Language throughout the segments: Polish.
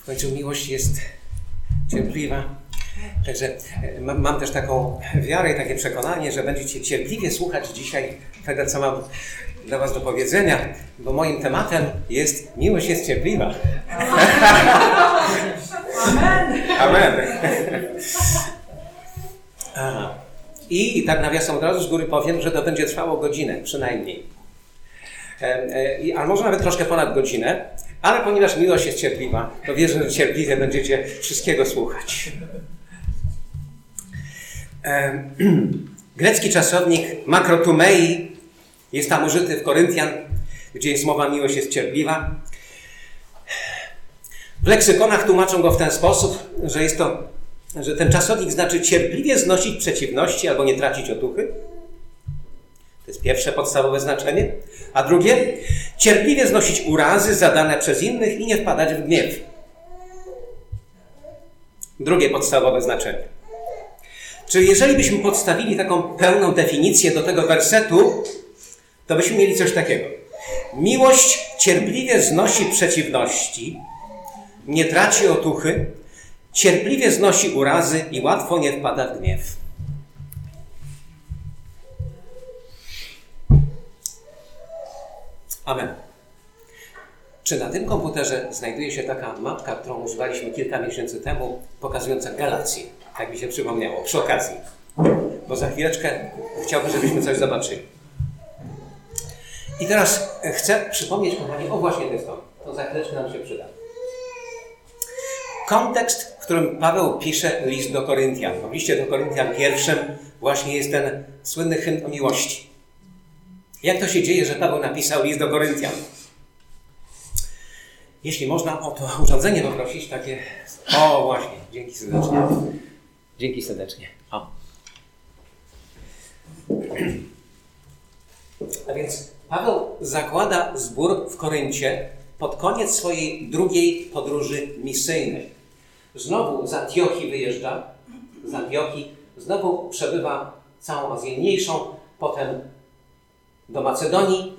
W końcu miłość jest cierpliwa. Także mam też taką wiarę i takie przekonanie, że będziecie cierpliwie słuchać dzisiaj tego, co mam dla was do powiedzenia, bo moim tematem jest miłość jest cierpliwa. Amen. Amen. I tak nawiasem od razu z góry powiem, że to będzie trwało godzinę przynajmniej. A może nawet troszkę ponad godzinę, ale ponieważ miłość jest cierpliwa, to wierzę, że cierpliwie będziecie wszystkiego słuchać. Grecki czasownik makrotumei jest tam użyty w Koryntian, gdzie jest mowa miłość jest cierpliwa. W leksykonach tłumaczą go w ten sposób, że ten czasownik znaczy cierpliwie znosić przeciwności albo nie tracić otuchy. To jest pierwsze podstawowe znaczenie. A drugie, cierpliwie znosić urazy zadane przez innych i nie wpadać w gniew. Drugie podstawowe znaczenie. Czyli jeżeli byśmy podstawili taką pełną definicję do tego wersetu, to byśmy mieli coś takiego. Miłość cierpliwie znosi przeciwności, nie traci otuchy, cierpliwie znosi urazy i łatwo nie wpada w gniew. Amen. Czy na tym komputerze znajduje się taka mapka, którą używaliśmy kilka miesięcy temu, pokazująca Galację? Tak mi się przypomniało, przy okazji. Bo za chwileczkę chciałbym, żebyśmy coś zobaczyli. I teraz chcę przypomnieć, kochani, o właśnie tę stronę. To za chwileczkę nam się przyda. Kontekst, w którym Paweł pisze list do Koryntian. W liście do Koryntian pierwszym właśnie jest ten słynny hymn o miłości. Jak to się dzieje, że Paweł napisał list do Koryntian? Jeśli można o to urządzenie poprosić, takie... O, właśnie, dzięki serdecznie. Dzięki serdecznie. O. A więc Paweł zakłada zbór w Koryncie pod koniec swojej drugiej podróży misyjnej. Znowu z Antiochii wyjeżdża, z Antiochii, znowu przebywa całą Azję Mniejszą, potem do Macedonii,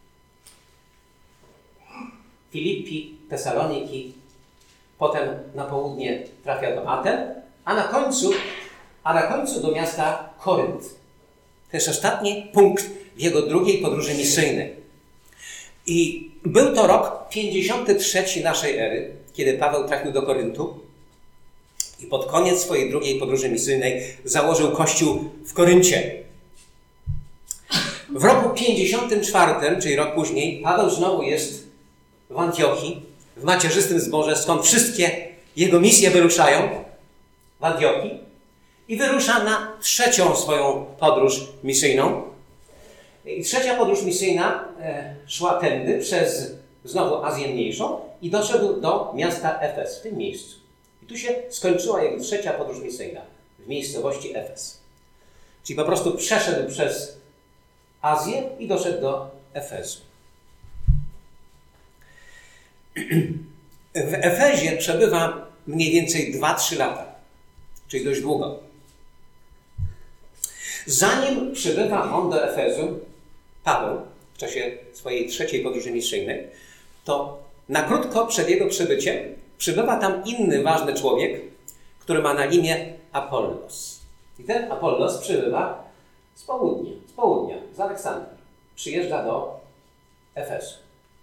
Filipi, Tesaloniki, potem na południe trafia do Aten, a na końcu do miasta Korynt. To jest ostatni punkt w jego drugiej podróży misyjnej. I był to rok 53 naszej ery, kiedy Paweł trafił do Koryntu i pod koniec swojej drugiej podróży misyjnej założył kościół w Koryncie. W roku 54, czyli rok później, Paweł znowu jest w Antiochii, w macierzystym zborze, skąd wszystkie jego misje wyruszają w Antiochii i wyrusza na trzecią swoją podróż misyjną. I trzecia podróż misyjna szła tędy przez znowu Azję Mniejszą i doszedł do miasta Efes, w tym miejscu. I tu się skończyła jego trzecia podróż misyjna w miejscowości Efes. Czyli po prostu przeszedł przez Azję i doszedł do Efezu. W Efezie przebywa mniej więcej 2-3 lata, czyli dość długo. Zanim przybywa on do Efezu, Paweł, w czasie swojej trzeciej podróży misyjnej, to na krótko przed jego przybyciem przybywa tam inny ważny człowiek, który ma na imię Apollos. I ten Apollos przybywa z południa, z Aleksandrii. Przyjeżdża do Efesu.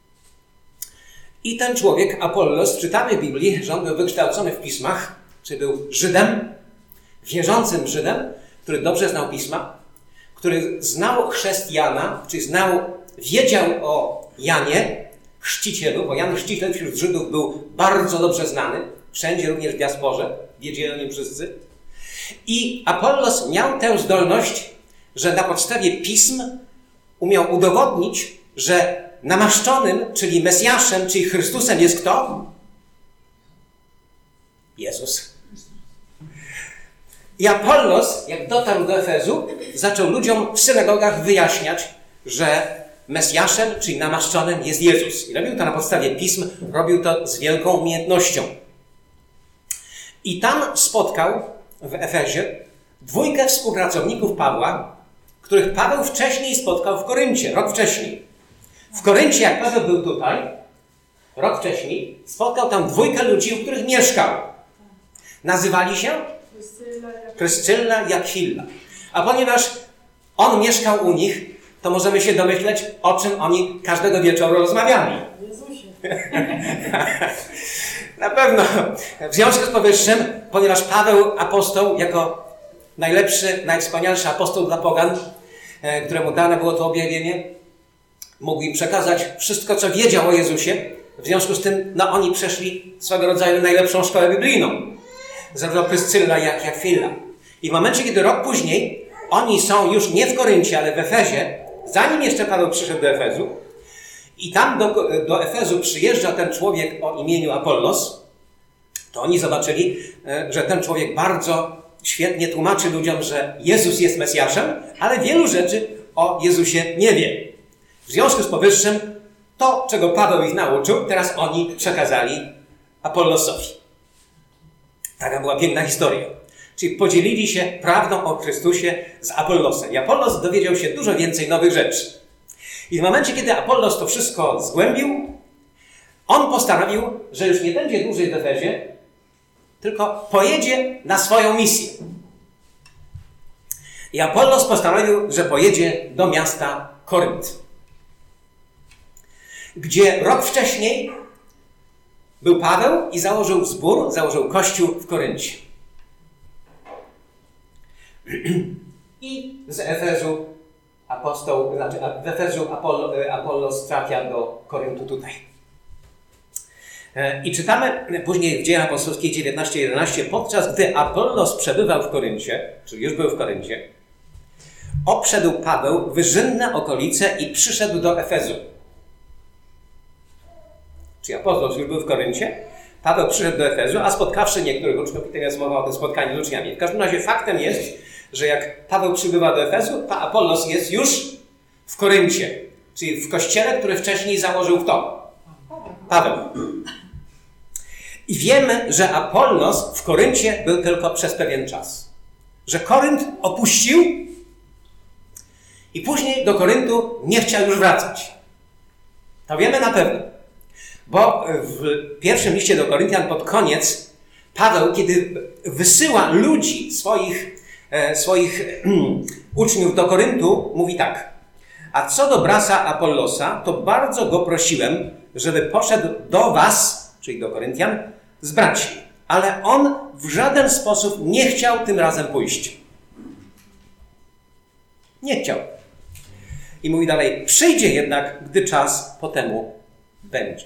I ten człowiek, Apollos, czytamy w Biblii, że on był wykształcony w pismach, czy był Żydem, wierzącym Żydem, który dobrze znał pisma, który znał chrzest Jana, czyli wiedział o Janie, chrzcicielu, bo Jan Chrzciciel wśród Żydów był bardzo dobrze znany, wszędzie również w diasporze, wiedzieli o nim wszyscy. I Apollos miał tę zdolność, że na podstawie pism umiał udowodnić, że namaszczonym, czyli Mesjaszem, czyli Chrystusem jest kto? Jezus. I Apollos, jak dotarł do Efezu, zaczął ludziom w synagogach wyjaśniać, że Mesjaszem, czyli namaszczonym jest Jezus. I robił to na podstawie pism, robił to z wielką umiejętnością. I tam spotkał w Efezie 2 współpracowników Pawła, których Paweł wcześniej spotkał w Koryncie, rok wcześniej. W Koryncie, jak Paweł był tutaj, rok wcześniej, spotkał tam 2 ludzi, u których mieszkał. Nazywali się Pryscylla i Akwilla. A ponieważ on mieszkał u nich, to możemy się domyśleć, o czym oni każdego wieczoru rozmawiali. Na pewno. W związku z powyższym, ponieważ Paweł, apostoł, jako najlepszy, najwspanialszy apostoł dla pogan, któremu dane było to objawienie, mógł im przekazać wszystko, co wiedział o Jezusie. W związku z tym, oni przeszli swego rodzaju najlepszą szkołę biblijną. Zarówno Pryscylla, jak i Akwilla. I w momencie, kiedy rok później oni są już nie w Koryncie, ale w Efezie, zanim jeszcze Paweł przyszedł do Efezu, i tam do Efezu przyjeżdża ten człowiek o imieniu Apollos, to oni zobaczyli, że ten człowiek bardzo świetnie tłumaczy ludziom, że Jezus jest Mesjaszem, ale wielu rzeczy o Jezusie nie wie. W związku z powyższym, to, czego Paweł ich nauczył, teraz oni przekazali Apollosowi. Taka była piękna historia. Czyli podzielili się prawdą o Chrystusie z Apollosem. I Apollos dowiedział się dużo więcej nowych rzeczy. I w momencie, kiedy Apollos to wszystko zgłębił, on postanowił, że już nie będzie dłużej w Efezie, tylko pojedzie na swoją misję. I Apollos postanowił, że pojedzie do miasta Korynt, gdzie rok wcześniej był Paweł i założył zbór, założył kościół w Koryncie. I z Efezu Apollos trafia do Koryntu tutaj. I czytamy później w Dziejach Apostolskich 19:11, podczas gdy Apollos przebywał w Koryncie, czyli już był w Koryncie, obszedł Paweł wyżynne okolice i przyszedł do Efezu. Czyli Apollos już był w Koryncie, Paweł przyszedł do Efezu, a spotkawszy niektórych uczniów, i teraz mowa o tym spotkaniu z uczniami. W każdym razie faktem jest, że jak Paweł przybywa do Efezu, to Apollos jest już w Koryncie, czyli w kościele, który wcześniej założył kto? Paweł. I wiemy, że Apollos w Koryncie był tylko przez pewien czas. Że Korynt opuścił i później do Koryntu nie chciał już wracać. To wiemy na pewno. Bo w pierwszym liście do Koryntian pod koniec Paweł, kiedy wysyła ludzi, swoich uczniów do Koryntu, mówi tak. A co do brata Apollosa, to bardzo go prosiłem, żeby poszedł do was, czyli do Koryntian, z braćmi. Ale on w żaden sposób nie chciał tym razem pójść. Nie chciał. I mówi dalej, przyjdzie jednak, gdy czas po temu będzie.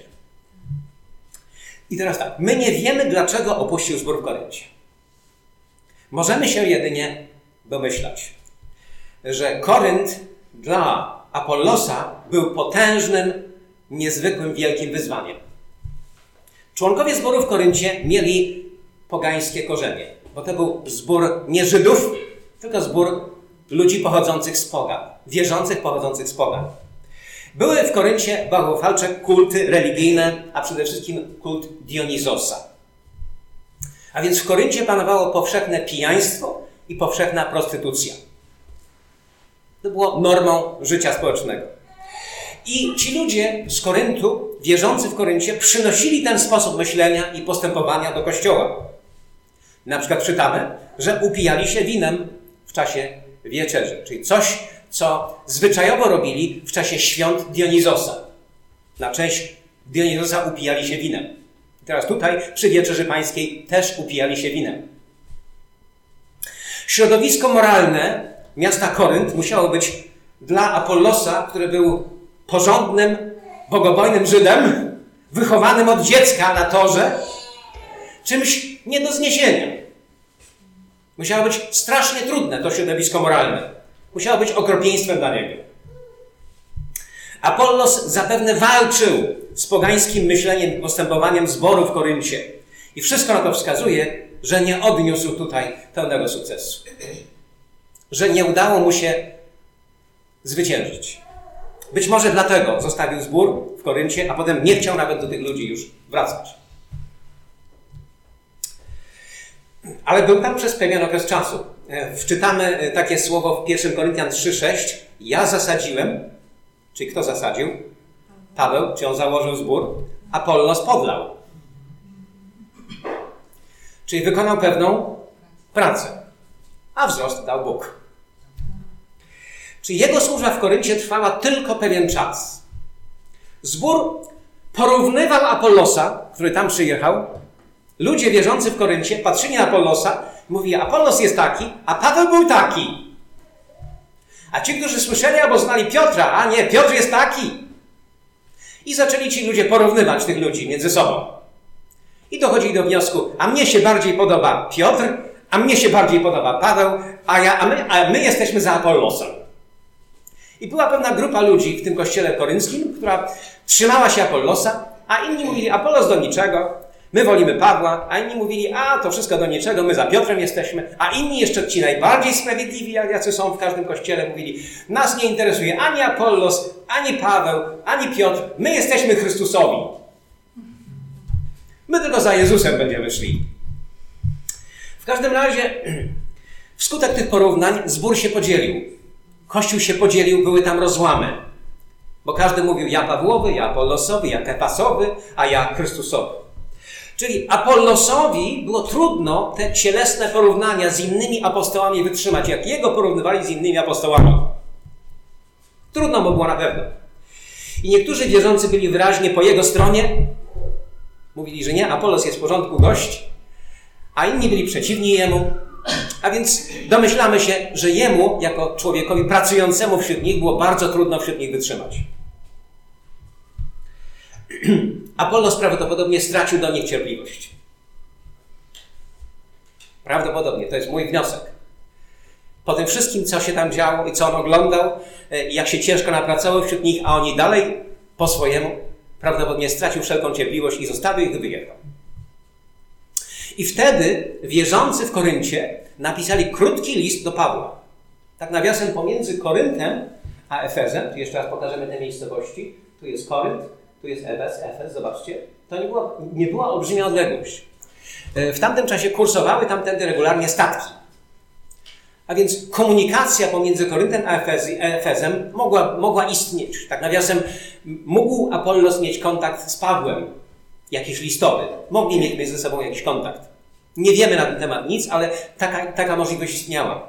I teraz tak, my nie wiemy, dlaczego opuścił zbór w Koryncie. Możemy się jedynie domyślać, że Korynt dla Apollosa był potężnym, niezwykłym, wielkim wyzwaniem. Członkowie zboru w Koryncie mieli pogańskie korzenie, bo to był zbór nie Żydów, tylko zbór ludzi pochodzących z pogan, wierzących pochodzących z pogan. Były w Koryncie bałwochwalcze kulty religijne, a przede wszystkim kult Dionizosa. A więc w Koryncie panowało powszechne pijaństwo i powszechna prostytucja. To było normą życia społecznego. I ci ludzie z Koryntu, wierzący w Koryncie, przynosili ten sposób myślenia i postępowania do kościoła. Na przykład czytamy, że upijali się winem w czasie wieczerzy, czyli coś, co zwyczajowo robili w czasie świąt Dionizosa. Na cześć Dionizosa upijali się winem. I teraz tutaj przy Wieczerzy Pańskiej też upijali się winem. Środowisko moralne miasta Korynt musiało być dla Apollosa, który był porządnym, bogobojnym Żydem, wychowanym od dziecka na torze, czymś nie do zniesienia. Musiało być strasznie trudne to środowisko moralne. Musiało być okropieństwem dla niego. Apollos zapewne walczył z pogańskim myśleniem i postępowaniem zboru w Koryncie. I wszystko na to wskazuje, że nie odniósł tutaj pełnego sukcesu. Że nie udało mu się zwyciężyć. Być może dlatego zostawił zbór w Koryncie, a potem nie chciał nawet do tych ludzi już wracać. Ale był tam przez pewien okres czasu. Wczytamy takie słowo w 1 Koryntian 3:6. Ja zasadziłem, czyli kto zasadził? Paweł, czy on założył zbór? Apollos podlał. Czyli wykonał pewną pracę, a wzrost dał Bóg. Czyli jego służba w Koryncie trwała tylko pewien czas. Zbór porównywał Apollosa, który tam przyjechał. Ludzie wierzący w Koryncie patrzyli na Apollosa i mówili, Apollos jest taki, a Paweł był taki. A ci, którzy słyszeli albo znali Piotra, a nie, Piotr jest taki. I zaczęli ci ludzie porównywać tych ludzi między sobą. I dochodzili do wniosku, a mnie się bardziej podoba Piotr, a mnie się bardziej podoba Paweł, a my jesteśmy za Apollosem. I była pewna grupa ludzi w tym kościele korynckim, która trzymała się Apollosa, a inni mówili, Apollos do niczego, my wolimy Pawła, a inni mówili, a to wszystko do niczego, my za Piotrem jesteśmy, a inni jeszcze ci najbardziej sprawiedliwi, jacy są w każdym kościele, mówili, nas nie interesuje ani Apollos, ani Paweł, ani Piotr, my jesteśmy Chrystusowi. My tylko za Jezusem będziemy szli. W każdym razie, wskutek tych porównań zbór się podzielił. Kościół się podzielił, były tam rozłamy. Bo każdy mówił, ja Pawłowy, ja Apollosowy, ja Kefasowy, a ja Chrystusowy. Czyli Apollosowi było trudno te cielesne porównania z innymi apostołami wytrzymać, jak jego porównywali z innymi apostołami. Trudno mu było na pewno. I niektórzy wierzący byli wyraźnie po jego stronie. Mówili, że nie, Apollos jest w porządku gość, a inni byli przeciwni jemu. A więc domyślamy się, że jemu, jako człowiekowi pracującemu wśród nich, było bardzo trudno wśród nich wytrzymać. Apollos prawdopodobnie stracił do nich cierpliwość. Prawdopodobnie, to jest mój wniosek. Po tym wszystkim, co się tam działo i co on oglądał, jak się ciężko napracował wśród nich, a oni dalej po swojemu, prawdopodobnie stracił wszelką cierpliwość i zostawił ich i wyjechał. I wtedy wierzący w Koryncie napisali krótki list do Pawła. Tak nawiasem pomiędzy Koryntem a Efezem, tu jeszcze raz pokażemy te miejscowości, tu jest Korynt, tu jest Efes, zobaczcie, to nie była olbrzymia odległość. W tamtym czasie kursowały tamtędy regularnie statki. A więc komunikacja pomiędzy Koryntem a Efezem mogła istnieć. Tak nawiasem, mógł Apollos mieć kontakt z Pawłem, jakiś listowy. Mogli mieć ze sobą jakiś kontakt. Nie wiemy na ten temat nic, ale taka możliwość istniała.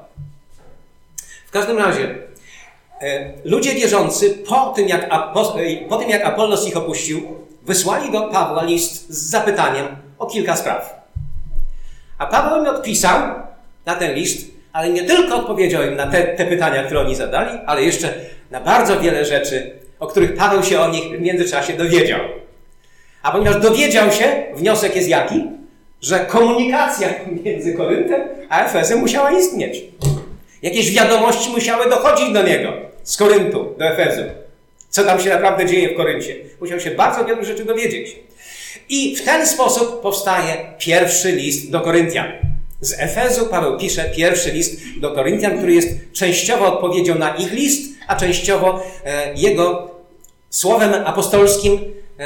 W każdym razie, ludzie wierzący po tym, jak Apollos ich opuścił, wysłali do Pawła list z zapytaniem o kilka spraw. A Paweł im odpisał na ten list, ale nie tylko odpowiedział im na te pytania, które oni zadali, ale jeszcze na bardzo wiele rzeczy, o których Paweł się o nich w międzyczasie dowiedział. A ponieważ dowiedział się, wniosek jest jaki? Że komunikacja między Koryntem a Efezem musiała istnieć. Jakieś wiadomości musiały dochodzić do niego z Koryntu do Efezu. Co tam się naprawdę dzieje w Koryncie. Musiał się bardzo wielu rzeczy dowiedzieć. I w ten sposób powstaje pierwszy list do Koryntian. Z Efezu Paweł pisze pierwszy list do Koryntian, który jest częściowo odpowiedzią na ich list, a częściowo jego słowem apostolskim,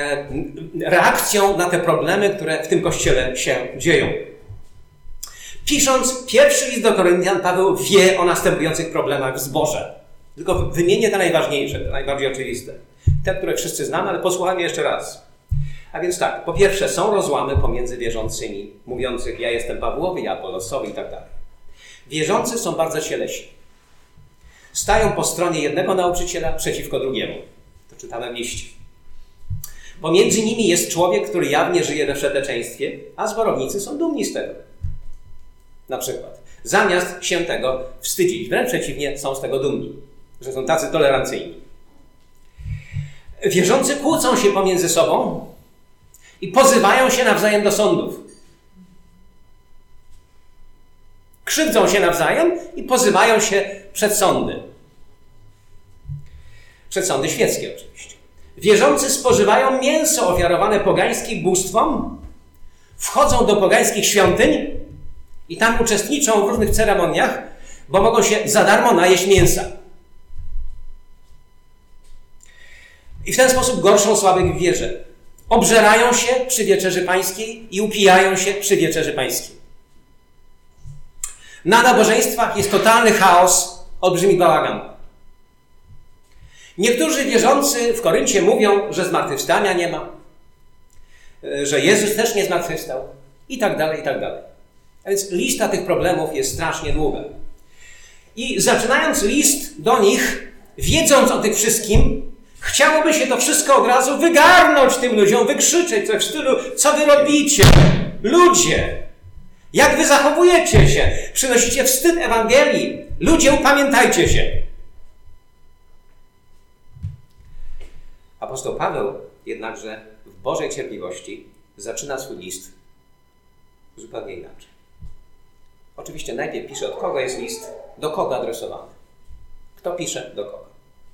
reakcją na te problemy, które w tym kościele się dzieją. Pisząc pierwszy list do Koryntian, Paweł wie o następujących problemach w zborze. Tylko wymienię te najważniejsze, te najbardziej oczywiste. Te, które wszyscy znamy, ale posłuchajmy jeszcze raz. A więc tak, po pierwsze są rozłamy pomiędzy wierzącymi, mówiących ja jestem Pawłowy, ja Apollosowy i tak dalej. Wierzący są bardzo cieleśni. Stają po stronie jednego nauczyciela przeciwko drugiemu. To czytamy w liście. Pomiędzy nimi jest człowiek, który jawnie żyje we wszeteczeństwie, a zborownicy są dumni z tego. Na przykład. Zamiast się tego wstydzić. Wręcz przeciwnie, są z tego dumni, że są tacy tolerancyjni. Wierzący kłócą się pomiędzy sobą i pozywają się nawzajem do sądów. Krzywdzą się nawzajem i pozywają się przed sądy. Przed sądy świeckie oczywiście. Wierzący spożywają mięso ofiarowane pogańskim bóstwom, wchodzą do pogańskich świątyń i tam uczestniczą w różnych ceremoniach, bo mogą się za darmo najeść mięsa. I w ten sposób gorszą słabych w wierze. Obżerają się przy wieczerzy pańskiej i upijają się przy wieczerzy pańskiej. Na nabożeństwach jest totalny chaos, olbrzymi bałagan. Niektórzy wierzący w Koryncie mówią, że zmartwychwstania nie ma, że Jezus też nie zmartwychwstał i tak dalej, i tak dalej. A więc lista tych problemów jest strasznie długa. I zaczynając list do nich, wiedząc o tych wszystkim, chciałoby się to wszystko od razu wygarnąć tym ludziom, wykrzyczeć coś w stylu, co wy robicie? Ludzie! Jak wy zachowujecie się? Przynosicie wstyd Ewangelii. Ludzie, upamiętajcie się. Apostoł Paweł jednakże w Bożej cierpliwości zaczyna swój list zupełnie inaczej. Oczywiście najpierw pisze, od kogo jest list, do kogo adresowany. Kto pisze, do kogo.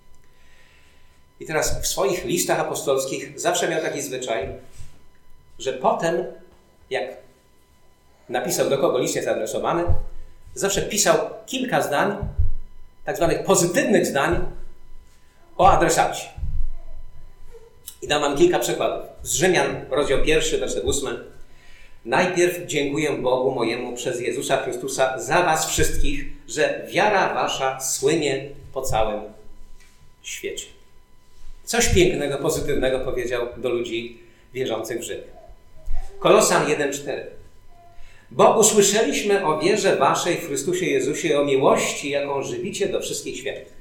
I teraz w swoich listach apostolskich zawsze miał taki zwyczaj, że potem, jak napisał, do kogo list jest adresowany, zawsze pisał kilka zdań, tak zwanych pozytywnych zdań o adresacie. I dam wam kilka przykładów. Z Rzymian, rozdział 1, werset 8. Najpierw dziękuję Bogu mojemu przez Jezusa Chrystusa za was wszystkich, że wiara wasza słynie po całym świecie. Coś pięknego, pozytywnego powiedział do ludzi wierzących w Rzymie. Kolosan 1,4. Bo usłyszeliśmy o wierze waszej w Chrystusie Jezusie, o miłości, jaką żywicie do wszystkich świętych.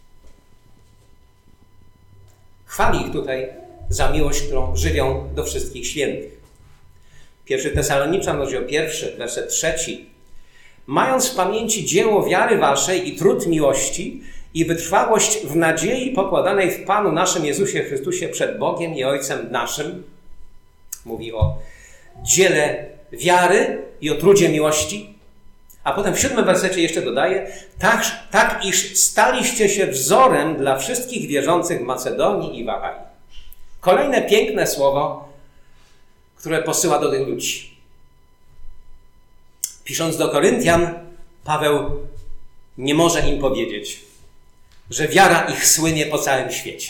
Chwali ich tutaj za miłość, którą żywią do wszystkich świętych. 1 Tesaloniczan, rozdział 1, werset 3. Mając w pamięci dzieło wiary waszej i trud miłości i wytrwałość w nadziei pokładanej w Panu naszym Jezusie Chrystusie przed Bogiem i Ojcem naszym. Mówi o dziele wiary i o trudzie miłości. A potem w 7 wersecie jeszcze dodaje, tak iż staliście się wzorem dla wszystkich wierzących w Macedonii i w Achai. Kolejne piękne słowo, które posyła do tych ludzi. Pisząc do Koryntian, Paweł nie może im powiedzieć, że wiara ich słynie po całym świecie.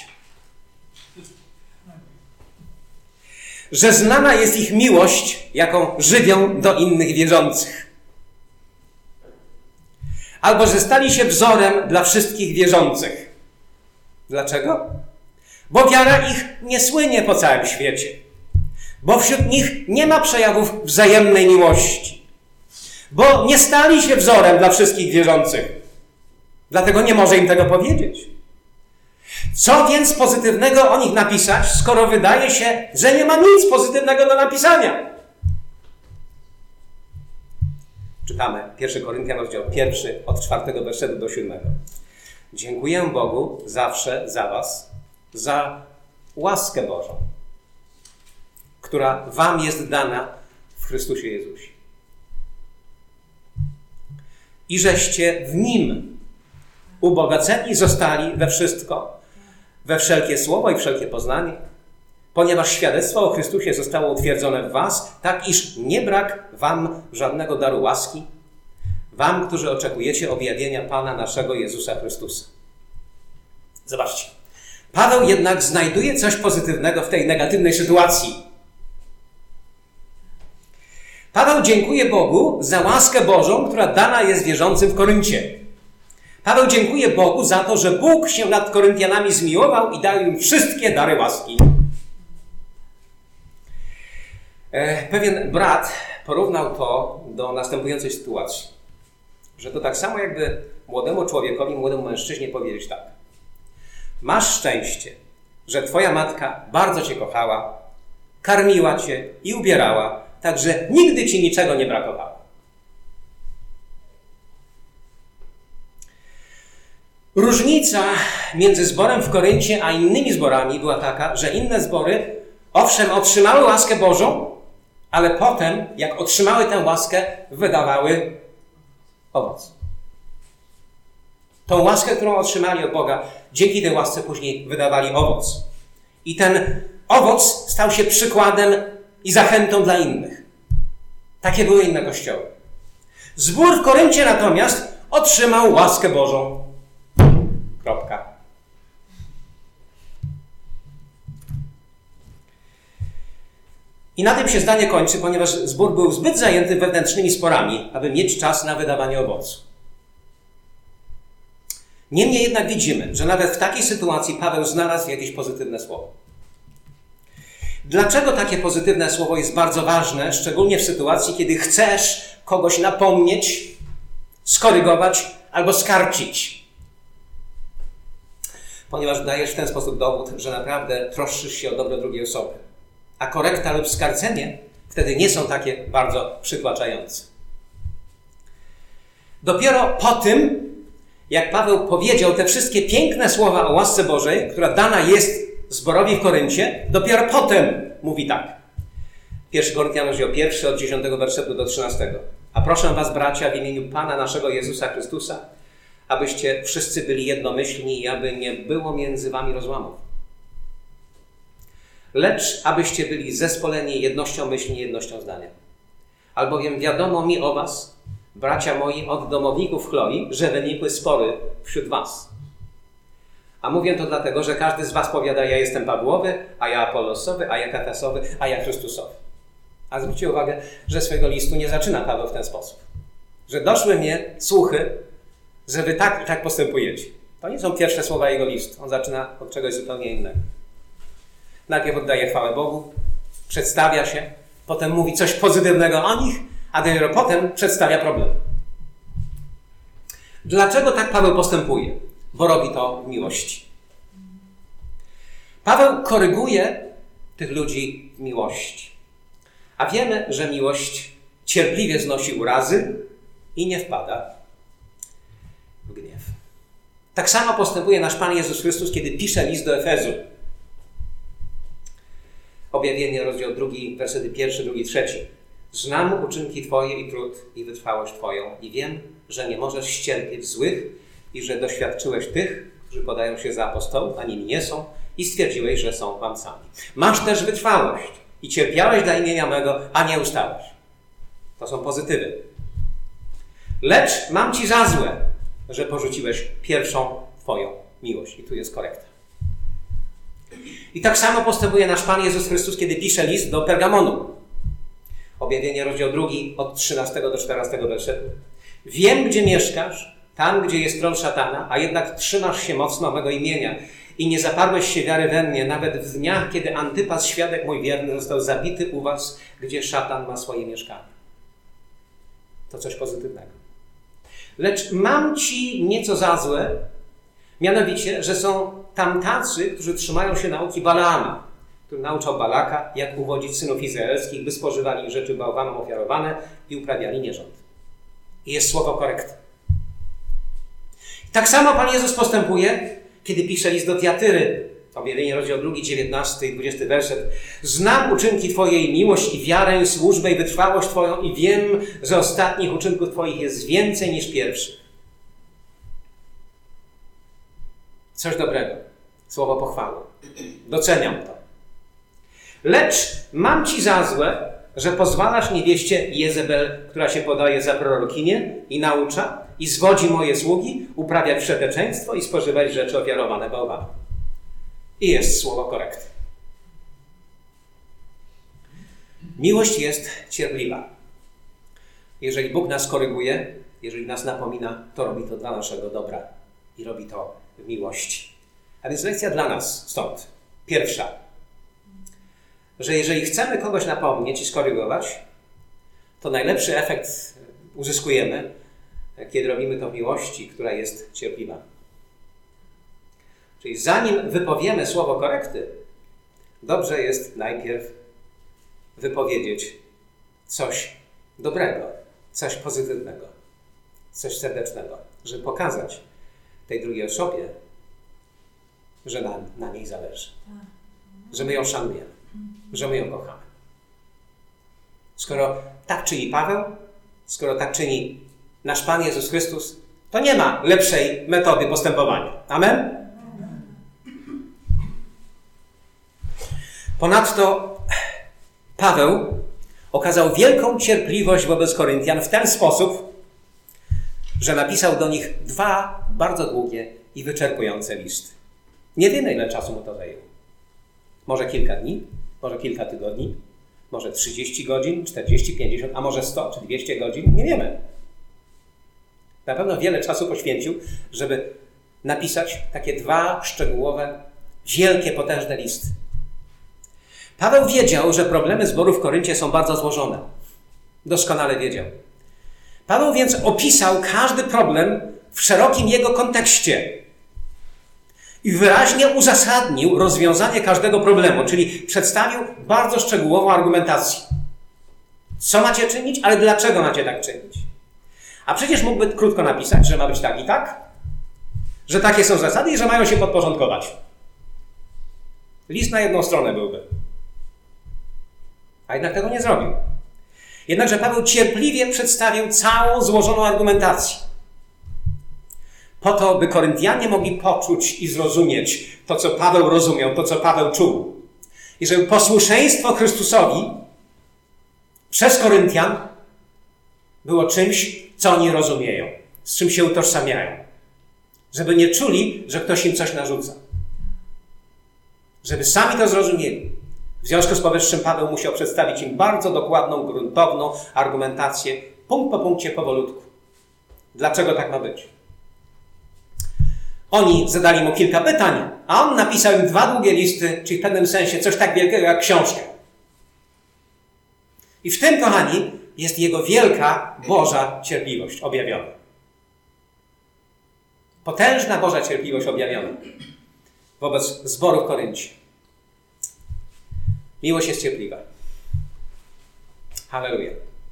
Że znana jest ich miłość, jaką żywią do innych wierzących. Albo że stali się wzorem dla wszystkich wierzących. Dlaczego? Bo wiara ich nie słynie po całym świecie. Bo wśród nich nie ma przejawów wzajemnej miłości. Bo nie stali się wzorem dla wszystkich wierzących. Dlatego nie może im tego powiedzieć. Co więc pozytywnego o nich napisać, skoro wydaje się, że nie ma nic pozytywnego do napisania? Czytamy 1 Koryntian, rozdział 1, od 4 wersetu do 7. Dziękuję Bogu zawsze za was, za łaskę Bożą, która wam jest dana w Chrystusie Jezusie. I żeście w Nim ubogaceni zostali we wszystko, we wszelkie słowo i wszelkie poznanie, ponieważ świadectwo o Chrystusie zostało utwierdzone w was, tak iż nie brak wam żadnego daru łaski, wam, którzy oczekujecie objawienia Pana naszego Jezusa Chrystusa. Zobaczcie. Paweł jednak znajduje coś pozytywnego w tej negatywnej sytuacji. Paweł dziękuje Bogu za łaskę Bożą, która dana jest wierzącym w Koryncie. Paweł dziękuje Bogu za to, że Bóg się nad Koryntianami zmiłował i dał im wszystkie dary łaski. Pewien brat porównał to do następującej sytuacji. Że to tak samo jakby młodemu człowiekowi, młodemu mężczyźnie powiedzieć tak. Masz szczęście, że twoja matka bardzo cię kochała, karmiła cię i ubierała, także nigdy ci niczego nie brakowało. Różnica między zborem w Koryncie a innymi zborami była taka, że inne zbory owszem otrzymały łaskę Bożą, ale potem, jak otrzymały tę łaskę, wydawały owoc. Tą łaskę, którą otrzymali od Boga, dzięki tej łasce później wydawali owoc. I ten owoc stał się przykładem i zachętą dla innych. Takie były inne kościoły. Zbór w Koryncie natomiast otrzymał łaskę Bożą. Kropka. I na tym się zdanie kończy, ponieważ zbór był zbyt zajęty wewnętrznymi sporami, aby mieć czas na wydawanie owocu. Niemniej jednak widzimy, że nawet w takiej sytuacji Paweł znalazł jakieś pozytywne słowo. Dlaczego takie pozytywne słowo jest bardzo ważne, szczególnie w sytuacji, kiedy chcesz kogoś napomnieć, skorygować albo skarcić? Ponieważ dajesz w ten sposób dowód, że naprawdę troszczysz się o dobro drugiej osoby. A korekta lub skarcenie wtedy nie są takie bardzo przytłaczające. Dopiero po tym, jak Paweł powiedział te wszystkie piękne słowa o łasce Bożej, która dana jest zborowi w Koryncie, dopiero potem mówi tak. 1 Koryntian, rozdział 1, od 10 wersetu do 13. A proszę was, bracia, w imieniu Pana naszego Jezusa Chrystusa, abyście wszyscy byli jednomyślni i aby nie było między wami rozłamów. Lecz abyście byli zespoleni jednością myśli, jednością zdania. Albowiem wiadomo mi o was, bracia moi, od domowników Chloi, że wynikły spory wśród was. A mówię to dlatego, że każdy z was powiada, ja jestem Pawłowy, a ja Apollosowy, a ja Katasowy, a ja Chrystusowy. A zwróćcie uwagę, że swojego listu nie zaczyna Paweł w ten sposób. Że doszły mnie słuchy, że wy tak i tak postępujecie. To nie są pierwsze słowa jego listu. On zaczyna od czegoś zupełnie innego. Najpierw oddaje chwałę Bogu, przedstawia się, potem mówi coś pozytywnego o nich, a dopiero potem przedstawia problem. Dlaczego tak Paweł postępuje? Bo robi to w miłości. Paweł koryguje tych ludzi w miłości. A wiemy, że miłość cierpliwie znosi urazy i nie wpada w gniew. Tak samo postępuje nasz Pan Jezus Chrystus, kiedy pisze list do Efezu. Objawienie, rozdział 2, wersety 1, 2, 3. Znam uczynki Twoje i trud i wytrwałość Twoją i wiem, że nie możesz ścierpieć złych i że doświadczyłeś tych, którzy podają się za apostołów, a nimi nie są i stwierdziłeś, że są kłamcami. Masz też wytrwałość i cierpiałeś dla imienia mego, a nie ustałeś. To są pozytywy. Lecz mam Ci za złe, że porzuciłeś pierwszą Twoją miłość. I tu jest korekta. I tak samo postępuje nasz Pan Jezus Chrystus, kiedy pisze list do Pergamonu. Objawienie, rozdział 2, od 13 do 14 wersetu. Wiem, gdzie mieszkasz, tam, gdzie jest tron szatana, a jednak trzymasz się mocno mego imienia i nie zaparłeś się wiary we mnie, nawet w dniach, kiedy Antypas, świadek mój wierny, został zabity u was, gdzie szatan ma swoje mieszkanie. To coś pozytywnego. Lecz mam ci nieco za złe, mianowicie, że są tam tacy, którzy trzymają się nauki Balaama, który nauczał Balaka, jak uwodzić synów izraelskich, by spożywali rzeczy bałwanom ofiarowane i uprawiali nierząd. I jest słowo korekty. Tak samo Pan Jezus postępuje, kiedy pisze list do Tiatyry. Objawienie, rozdział 2, 19 i 20 werset. Znam uczynki Twojej, miłość i wiarę, służbę i wytrwałość Twoją i wiem, że ostatnich uczynków Twoich jest więcej niż pierwszych. Coś dobrego. Słowo pochwały. Doceniam to. Lecz mam Ci za złe, że pozwalasz niewieście Jezebel, która się podaje za prorokinię i naucza i zwodzi moje sługi, uprawiać wszeteczeństwo i spożywać rzeczy ofiarowane bałwanom. I jest słowo korekty. Miłość jest cierpliwa. Jeżeli Bóg nas koryguje, jeżeli nas napomina, to robi to dla naszego dobra i robi to w miłości. A więc lekcja dla nas stąd. Pierwsza. Że jeżeli chcemy kogoś napomnieć i skorygować, to najlepszy efekt uzyskujemy, kiedy robimy to w miłości, która jest cierpliwa. Czyli zanim wypowiemy słowo korekty, dobrze jest najpierw wypowiedzieć coś dobrego, coś pozytywnego, coś serdecznego, żeby pokazać tej drugiej osobie, że nam na niej zależy, że my ją szanujemy, że my ją kochamy. Skoro tak czyni Paweł, skoro tak czyni nasz Pan Jezus Chrystus, to nie ma lepszej metody postępowania. Amen? Ponadto Paweł okazał wielką cierpliwość wobec Koryntian w ten sposób, że napisał do nich 2 bardzo długie i wyczerpujące listy. Nie wiemy, ile czasu mu to zajęło. Może kilka dni, może kilka tygodni, może 30 godzin, 40, 50, a może 100 czy 200 godzin. Nie wiemy. Na pewno wiele czasu poświęcił, żeby napisać takie 2 szczegółowe, wielkie, potężne listy. Paweł wiedział, że problemy zboru w Koryncie są bardzo złożone. Doskonale wiedział. Paweł więc opisał każdy problem w szerokim jego kontekście i wyraźnie uzasadnił rozwiązanie każdego problemu, czyli przedstawił bardzo szczegółową argumentację. Co macie czynić, ale dlaczego macie tak czynić? A przecież mógłby krótko napisać, że ma być tak i tak, że takie są zasady i że mają się podporządkować. List na jedną stronę byłby. A jednak tego nie zrobił. Jednakże Paweł cierpliwie przedstawił całą złożoną argumentację. Po to, by Koryntianie mogli poczuć i zrozumieć to, co Paweł rozumiał, to, co Paweł czuł. I żeby posłuszeństwo Chrystusowi przez Koryntian było czymś, co oni rozumieją, z czym się utożsamiają. Żeby nie czuli, że ktoś im coś narzuca. Żeby sami to zrozumieli. W związku z powyższym Paweł musiał przedstawić im bardzo dokładną, gruntowną argumentację, punkt po punkcie, powolutku. Dlaczego tak ma być? Oni zadali mu kilka pytań, a on napisał im 2 długie listy, czyli w pewnym sensie coś tak wielkiego jak książkę. I w tym, kochani, jest jego wielka Boża cierpliwość objawiona. Potężna Boża cierpliwość objawiona wobec zboru w Koryncie. Miłość jest cierpliwa. Halleluja.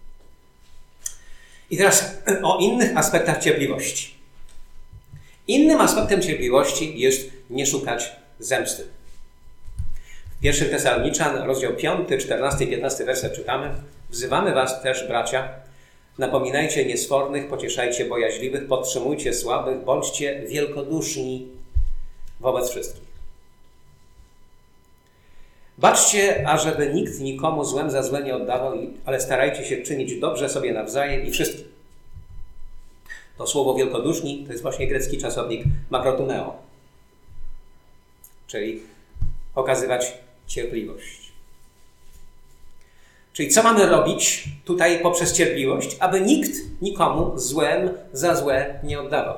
I teraz o innych aspektach cierpliwości. Innym aspektem cierpliwości jest nie szukać zemsty. W 1 Tesaloniczan, rozdział 5, 14 i 15 werset czytamy: wzywamy was też, bracia, napominajcie niesfornych, pocieszajcie bojaźliwych, podtrzymujcie słabych, bądźcie wielkoduszni wobec wszystkich. Baczcie, ażeby nikt nikomu złem za złe nie oddawał, ale starajcie się czynić dobrze sobie nawzajem i wszystkim. To słowo wielkoduszni to jest właśnie grecki czasownik makrotumeo, czyli okazywać cierpliwość. Czyli co mamy robić tutaj poprzez cierpliwość, aby nikt nikomu złem za złe nie oddawał.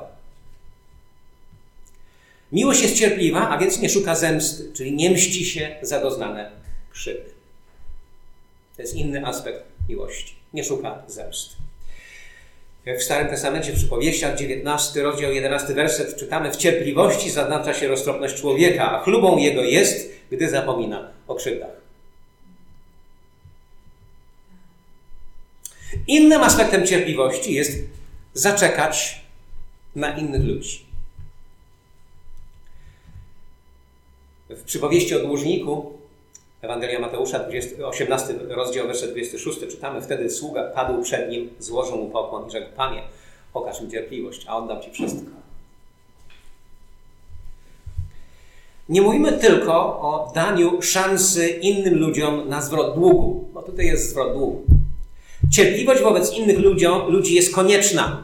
Miłość jest cierpliwa, a więc nie szuka zemsty, czyli nie mści się za doznane krzywdy. To jest inny aspekt miłości. Nie szuka zemsty. Jak w Starym Testamencie w Przypowieściach, 19 rozdział, 11 werset, czytamy: w cierpliwości zaznacza się roztropność człowieka, a chlubą jego jest, gdy zapomina o krzywdach. Innym aspektem cierpliwości jest zaczekać na innych ludzi. W Przypowieści o dłużniku, Ewangelia Mateusza, 18 rozdział, werset 26, czytamy: wtedy sługa padł przed nim, złożył mu pokłon i rzekł: Panie, okaż mi cierpliwość, a oddam Ci wszystko. Nie mówimy tylko o daniu szansy innym ludziom na zwrot długu, bo tutaj jest zwrot długu. Cierpliwość wobec innych ludzi jest konieczna,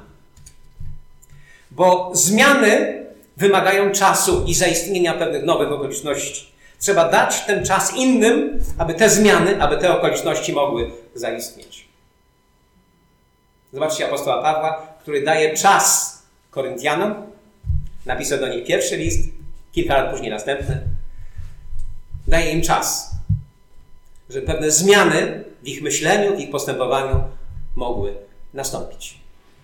bo zmiany wymagają czasu i zaistnienia pewnych nowych okoliczności. Trzeba dać ten czas innym, aby te zmiany, aby te okoliczności mogły zaistnieć. Zobaczcie apostoła Pawła, który daje czas Koryntianom. Napisał do nich pierwszy list, kilka lat później następny. Daje im czas, żeby pewne zmiany w ich myśleniu, w ich postępowaniu mogły nastąpić.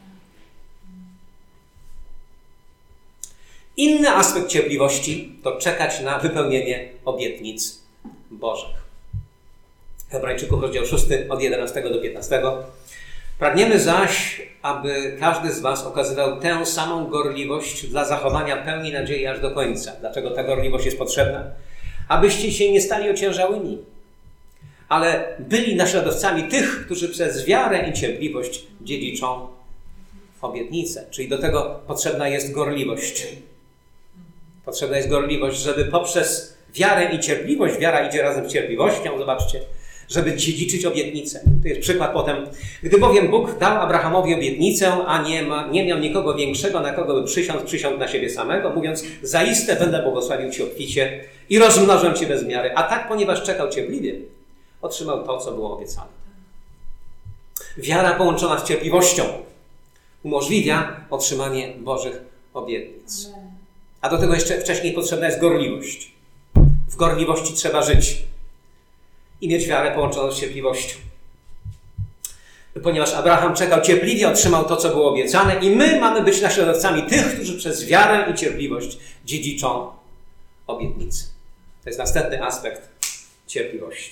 Inny aspekt cierpliwości to czekać na wypełnienie obietnic Bożych. Hebrajczyków, rozdział 6, od 11 do 15. Pragniemy zaś, aby każdy z was okazywał tę samą gorliwość dla zachowania pełni nadziei aż do końca. Dlaczego ta gorliwość jest potrzebna? Abyście się nie stali ociężałymi, ale byli naśladowcami tych, którzy przez wiarę i cierpliwość dziedziczą obietnicę. Czyli do tego potrzebna jest gorliwość. Potrzebna jest gorliwość, żeby poprzez wiarę i cierpliwość, wiara idzie razem z cierpliwością, zobaczcie, żeby dziedziczyć obietnicę. To jest przykład potem. Gdy bowiem Bóg dał Abrahamowi obietnicę, a nie miał nikogo większego, na kogo by przysiągł na siebie samego, mówiąc: zaiste będę błogosławił Ci obficie i rozmnożę Cię bez miary. A tak, ponieważ czekał cierpliwie, otrzymał to, co było obiecane. Wiara połączona z cierpliwością umożliwia otrzymanie Bożych obietnic. A do tego jeszcze wcześniej potrzebna jest gorliwość. W gorliwości trzeba żyć. i mieć wiarę połączoną z cierpliwością. Ponieważ Abraham czekał cierpliwie, otrzymał to, co było obiecane i my mamy być naśladowcami tych, którzy przez wiarę i cierpliwość dziedziczą obietnicy. To jest następny aspekt cierpliwości.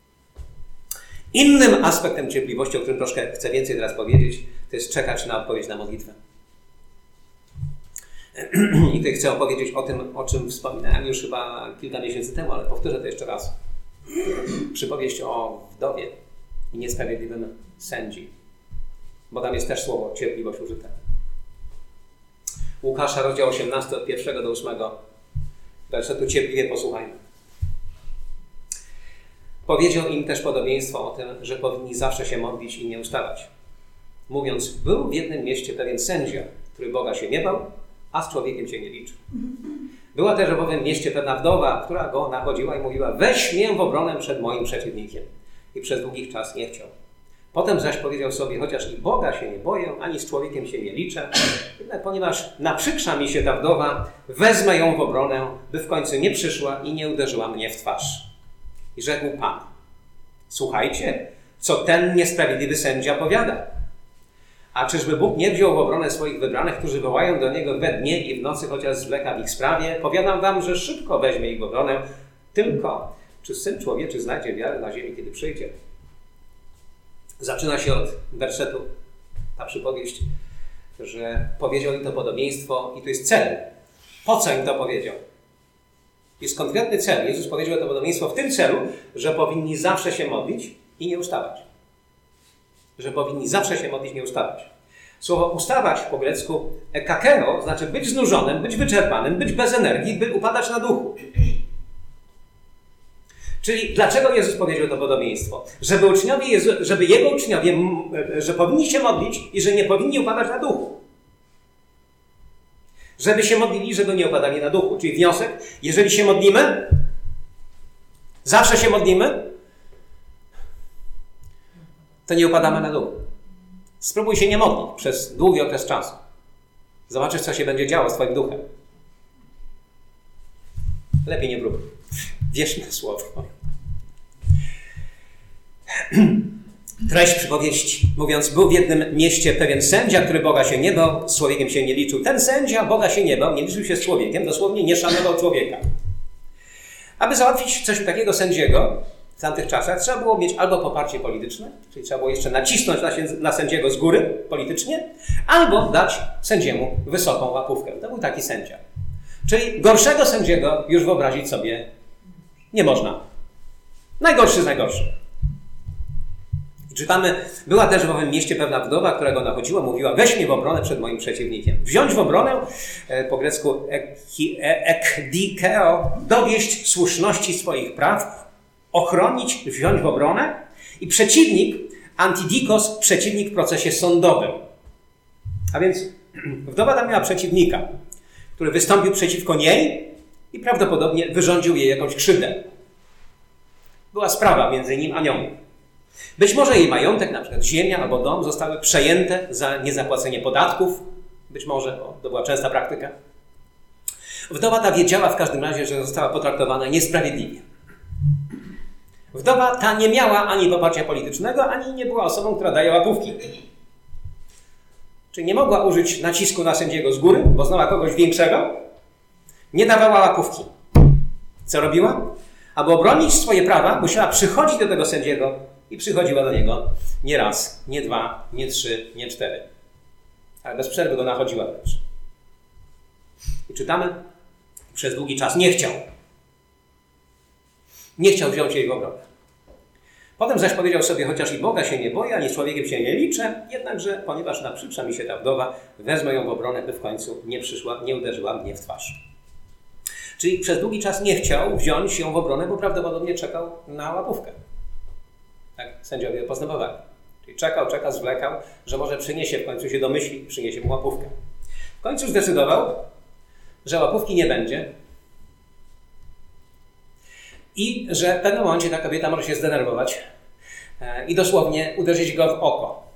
Innym aspektem cierpliwości, o którym troszkę chcę więcej teraz powiedzieć, to jest czekać na odpowiedź na modlitwę. I tutaj chcę opowiedzieć o tym, o czym wspominałem już chyba kilka miesięcy temu, ale powtórzę to jeszcze raz. Przypowieść o wdowie i niesprawiedliwym sędzi. Bo tam jest też słowo cierpliwość użyte. Łukasza, rozdział 18, od 1 do 8 wersetu, cierpliwie posłuchajmy. Powiedział im też podobieństwo o tym, że powinni zawsze się modlić i nie ustawać. Mówiąc, był w jednym mieście pewien sędzia, który Boga się nie bał, a z człowiekiem się nie liczył. Była też w owym mieście pewna wdowa, która go nachodziła i mówiła, weź mnie w obronę przed moim przeciwnikiem. I przez długi czas nie chciał. Potem zaś powiedział sobie, chociaż i Boga się nie boję, ani z człowiekiem się nie liczę, jednak ponieważ naprzykrza mi się ta wdowa, wezmę ją w obronę, by w końcu nie przyszła i nie uderzyła mnie w twarz. I rzekł Pan, słuchajcie, co ten niesprawiedliwy sędzia powiada. A czyżby Bóg nie wziął w obronę swoich wybranych, którzy wołają do Niego we dnie i w nocy, chociaż zwleka w ich sprawie? Powiadam wam, że szybko weźmie ich w obronę, tylko czy Syn Człowieczy znajdzie wiarę na ziemi, kiedy przyjdzie? Zaczyna się od wersetu ta przypowieść, że powiedział im to podobieństwo i to jest cel. Po co im to powiedział? Jest konkretny cel. Jezus powiedział to podobieństwo w tym celu, że powinni zawsze się modlić i nie ustawać. Że powinni zawsze się modlić i nie ustawać. Słowo ustawać po grecku kakero znaczy być znużonym, być wyczerpanym, być bez energii, by upadać na duchu. Czyli dlaczego Jezus powiedział to podobieństwo? Żeby Jego uczniowie, że powinni się modlić i że nie powinni upadać na duchu. Żeby się modlili, żeby nie upadali na duchu. Czyli wniosek, jeżeli się modlimy, zawsze się modlimy, to nie upadamy na duchu. Spróbuj się nie modlić przez długi okres czasu. Zobaczysz, co się będzie działo z twoim duchem. Lepiej nie próbuj. Wierz mi słowo. Treść przypowieści. Mówiąc, był w jednym mieście pewien sędzia, który Boga się nie bał, z człowiekiem się nie liczył. Ten sędzia Boga się nie bał, nie liczył się z człowiekiem, dosłownie nie szanował człowieka. Aby załatwić coś takiego sędziego w tamtych czasach, trzeba było mieć albo poparcie polityczne, czyli trzeba było jeszcze nacisnąć na sędziego z góry politycznie, albo dać sędziemu wysoką łapówkę. To był taki sędzia. Czyli gorszego sędziego już wyobrazić sobie nie można. Najgorszy z najgorszych. Czytamy, była też w owym mieście pewna wdowa, która go nachodziła, mówiła, weź mnie w obronę przed moim przeciwnikiem. Wziąć w obronę, po grecku ekdikeo, dowieść słuszności swoich praw, ochronić, wziąć w obronę. I przeciwnik, antidikos, przeciwnik w procesie sądowym. A więc wdowa tam miała przeciwnika, który wystąpił przeciwko niej i prawdopodobnie wyrządził jej jakąś krzywdę. Była sprawa między nim a nią. Być może jej majątek, na przykład ziemia albo dom, zostały przejęte za niezapłacenie podatków. Być może, to była częsta praktyka. Wdowa ta wiedziała w każdym razie, że została potraktowana niesprawiedliwie. Wdowa ta nie miała ani poparcia politycznego, ani nie była osobą, która daje łapówki. Czyli nie mogła użyć nacisku na sędziego z góry, bo znała kogoś większego. Nie dawała łapówki. Co robiła? Aby obronić swoje prawa, musiała przychodzić do tego sędziego i przychodziła do niego nie raz, nie dwa, nie trzy, nie cztery. Ale bez przerwy go nachodziła wręcz. I czytamy, przez długi czas nie chciał. Nie chciał wziąć jej w obronę. Potem zaś powiedział sobie, chociaż i Boga się nie boję, ani z człowiekiem się nie liczę, jednakże, ponieważ naprzykrza mi się ta wdowa, wezmę ją w obronę, by w końcu nie przyszła, nie uderzyła mnie w twarz. Czyli przez długi czas nie chciał wziąć ją w obronę, bo prawdopodobnie czekał na łapówkę. Tak sędziowie postępowali. Czyli czekał, zwlekał, że może przyniesie, w końcu się domyśli, przyniesie mu łapówkę. W końcu zdecydował, że łapówki nie będzie i że w pewnym momencie ta kobieta może się zdenerwować i dosłownie uderzyć go w oko.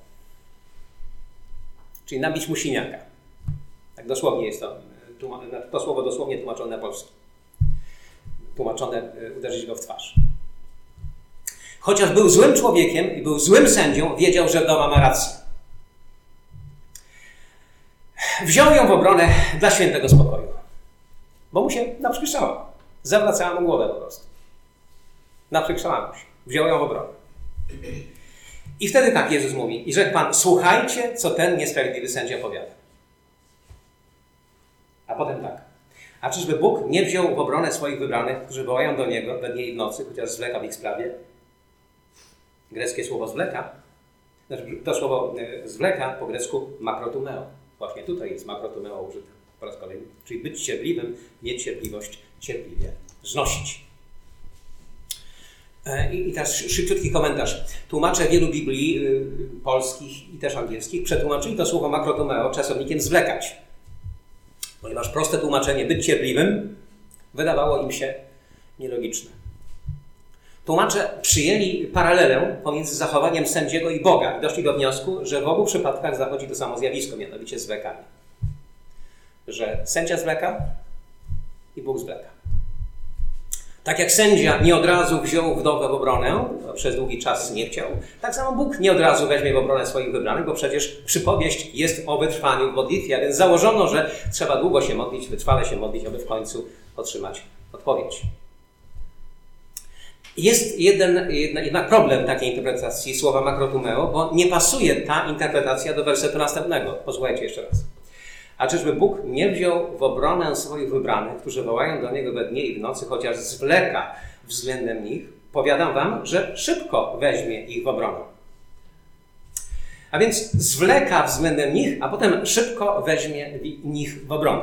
Czyli nabić mu siniaka. Tak dosłownie jest to słowo dosłownie tłumaczone na polski. Tłumaczone uderzyć go w twarz. chociaż był złym człowiekiem i był złym sędzią, wiedział, że wdowa ma rację. Wziął ją w obronę dla świętego spokoju, bo mu się naprzykrzała. Zawracała mu głowę po prostu. Naprzykrzała mu się. Wziął ją w obronę. I wtedy tak Jezus mówi: i rzekł Pan, słuchajcie, co ten niesprawiedliwy sędzia powiada. A potem tak: a czyżby Bóg nie wziął w obronę swoich wybranych, którzy wołają do Niego we dnie i w nocy, chociaż zwleka w ich sprawie? Greckie słowo zwleka, to słowo zwleka po grecku makrotumeo. Właśnie tutaj jest makrotumeo użyte po raz kolejny. Czyli być cierpliwym, mieć cierpliwość, cierpliwie znosić. I teraz szybciutki komentarz. Tłumacze wielu Biblii polskich i też angielskich przetłumaczyli to słowo makrotumeo czasownikiem zwlekać. Ponieważ proste tłumaczenie być cierpliwym wydawało im się nielogiczne. Tłumacze przyjęli paralelę pomiędzy zachowaniem sędziego i Boga i doszli do wniosku, że w obu przypadkach zachodzi to samo zjawisko, mianowicie zwlekanie. Że sędzia zwleka i Bóg zwleka. Tak jak sędzia nie od razu wziął wdowę w obronę, przez długi czas nie chciał, tak samo Bóg nie od razu weźmie w obronę swoich wybranych, bo przecież przypowieść jest o wytrwaniu w modlitwie, a więc założono, że trzeba długo się modlić, wytrwale się modlić, aby w końcu otrzymać odpowiedź. Jest jednak problem takiej interpretacji słowa makrotumeo, bo nie pasuje ta interpretacja do wersetu następnego. Posłuchajcie jeszcze raz. A czyżby Bóg nie wziął w obronę swoich wybranych, którzy wołają do Niego we dnie i w nocy, chociaż zwleka względem nich? Powiadam wam, że szybko weźmie ich w obronę. A więc zwleka względem nich, a potem szybko weźmie nich w obronę.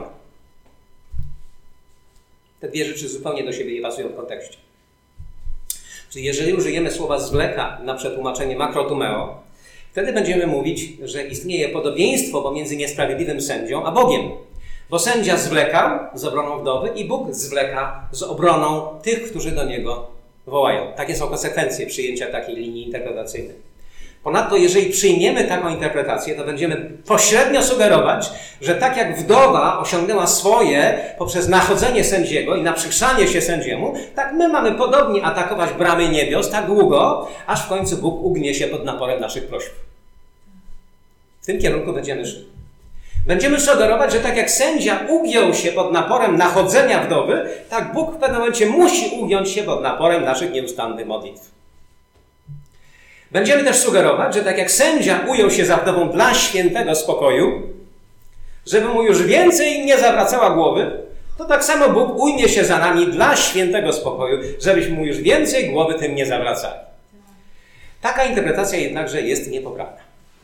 Te dwie rzeczy zupełnie do siebie nie pasują w kontekście. Czyli jeżeli użyjemy słowa zwleka na przetłumaczenie makrotumeo, wtedy będziemy mówić, że istnieje podobieństwo pomiędzy niesprawiedliwym sędzią a Bogiem. Bo sędzia zwlekał z obroną wdowy i Bóg zwleka z obroną tych, którzy do Niego wołają. Takie są konsekwencje przyjęcia takiej linii interpretacyjnej. Ponadto, jeżeli przyjmiemy taką interpretację, to będziemy pośrednio sugerować, że tak jak wdowa osiągnęła swoje poprzez nachodzenie sędziego i naprzykrzanie się sędziemu, tak my mamy podobnie atakować bramy niebios tak długo, aż w końcu Bóg ugnie się pod naporem naszych próśb. W tym kierunku będziemy szli. Będziemy sugerować, że tak jak sędzia ugiął się pod naporem nachodzenia wdowy, tak Bóg w pewnym momencie musi ugiąć się pod naporem naszych nieustannych modlitw. Będziemy też sugerować, że tak jak sędzia ujął się za wdową dla świętego spokoju, żeby mu już więcej nie zawracała głowy, to tak samo Bóg ujmie się za nami dla świętego spokoju, żebyśmy mu już więcej głowy tym nie zawracali. Taka interpretacja jednakże jest niepoprawna.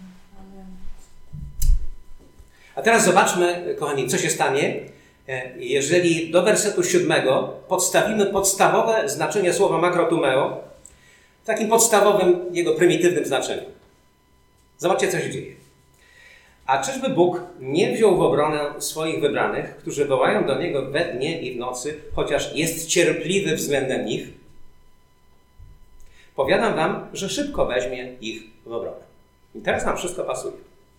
A teraz zobaczmy, kochani, co się stanie, jeżeli do wersetu 7 podstawimy podstawowe znaczenie słowa makrotumeo w takim podstawowym, jego prymitywnym znaczeniu. Zobaczcie, co się dzieje. A czyżby Bóg nie wziął w obronę swoich wybranych, którzy wołają do Niego we dnie i w nocy, chociaż jest cierpliwy względem nich? Powiadam wam, że szybko weźmie ich w obronę. I teraz nam wszystko pasuje.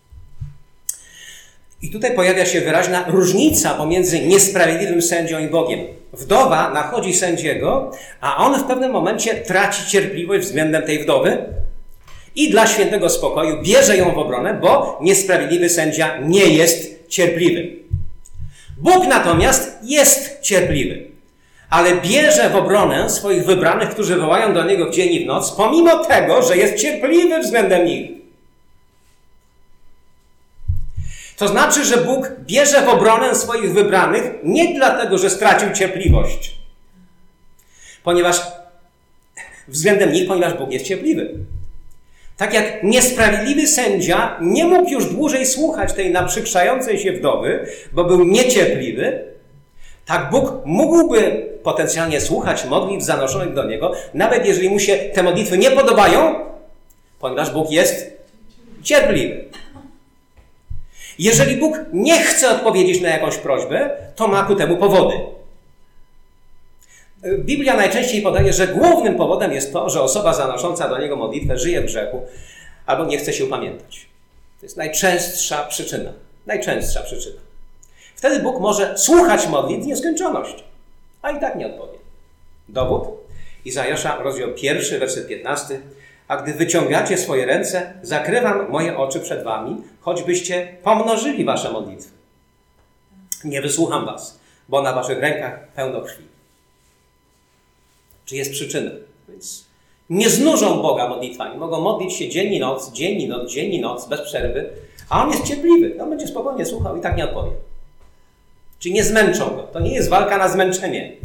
I tutaj pojawia się wyraźna różnica pomiędzy niesprawiedliwym sędzią i Bogiem. Wdowa nachodzi sędziego, a on w pewnym momencie traci cierpliwość względem tej wdowy i dla świętego spokoju bierze ją w obronę, bo niesprawiedliwy sędzia nie jest cierpliwy. Bóg natomiast jest cierpliwy, ale bierze w obronę swoich wybranych, którzy wołają do Niego w dzień i w noc, pomimo tego, że jest cierpliwy względem nich. To znaczy, że Bóg bierze w obronę swoich wybranych nie dlatego, że stracił cierpliwość, ponieważ Bóg jest cierpliwy. Tak jak niesprawiedliwy sędzia nie mógł już dłużej słuchać tej naprzykrzającej się wdowy, bo był niecierpliwy, tak Bóg mógłby potencjalnie słuchać modlitw zanoszonych do Niego, nawet jeżeli mu się te modlitwy nie podobają, ponieważ Bóg jest cierpliwy. Jeżeli Bóg nie chce odpowiedzieć na jakąś prośbę, to ma ku temu powody. Biblia najczęściej podaje, że głównym powodem jest to, że osoba zanosząca do Niego modlitwę żyje w grzechu albo nie chce się upamiętać. To jest najczęstsza przyczyna. Wtedy Bóg może słuchać modlitw w nieskończoność, a i tak nie odpowie. Dowód? Izajasza, rozdział 1, werset 15. A gdy wyciągacie swoje ręce, zakrywam moje oczy przed wami, choćbyście pomnożyli wasze modlitwy. Nie wysłucham was, bo na waszych rękach pełno krwi. Czy jest przyczyna? Więc nie znużą Boga modlitwami. Mogą modlić się dzień i noc, dzień i noc, dzień i noc, bez przerwy, a On jest cierpliwy. On będzie spokojnie słuchał i tak nie odpowie. Czyli nie zmęczą Go. To nie jest walka na zmęczenie.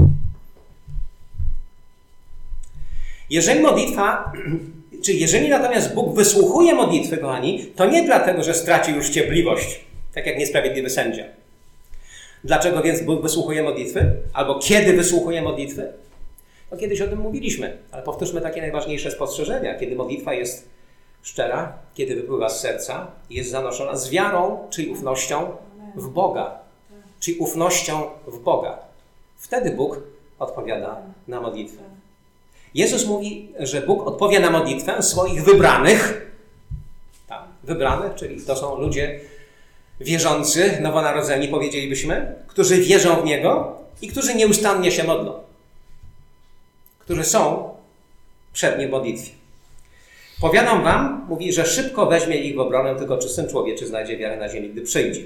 Jeżeli natomiast Bóg wysłuchuje modlitwy, kochani, to nie dlatego, że stracił już cierpliwość, tak jak niesprawiedliwy sędzia. Dlaczego więc Bóg wysłuchuje modlitwy? Albo kiedy wysłuchuje modlitwy? No kiedyś o tym mówiliśmy, ale powtórzmy takie najważniejsze spostrzeżenia. Kiedy modlitwa jest szczera, kiedy wypływa z serca, jest zanoszona z wiarą, czyli ufnością w Boga. Czyli ufnością w Boga. Wtedy Bóg odpowiada na modlitwę. Jezus mówi, że Bóg odpowie na modlitwę swoich wybranych. Tak, wybranych, czyli to są ludzie wierzący, nowonarodzeni, powiedzielibyśmy, którzy wierzą w Niego i którzy nieustannie się modlą. Którzy są przed Nim w modlitwie. Powiadam wam, mówi, że szybko weźmie ich w obronę, tylko czy Syn Człowieczy znajdzie wiarę na ziemi, gdy przyjdzie.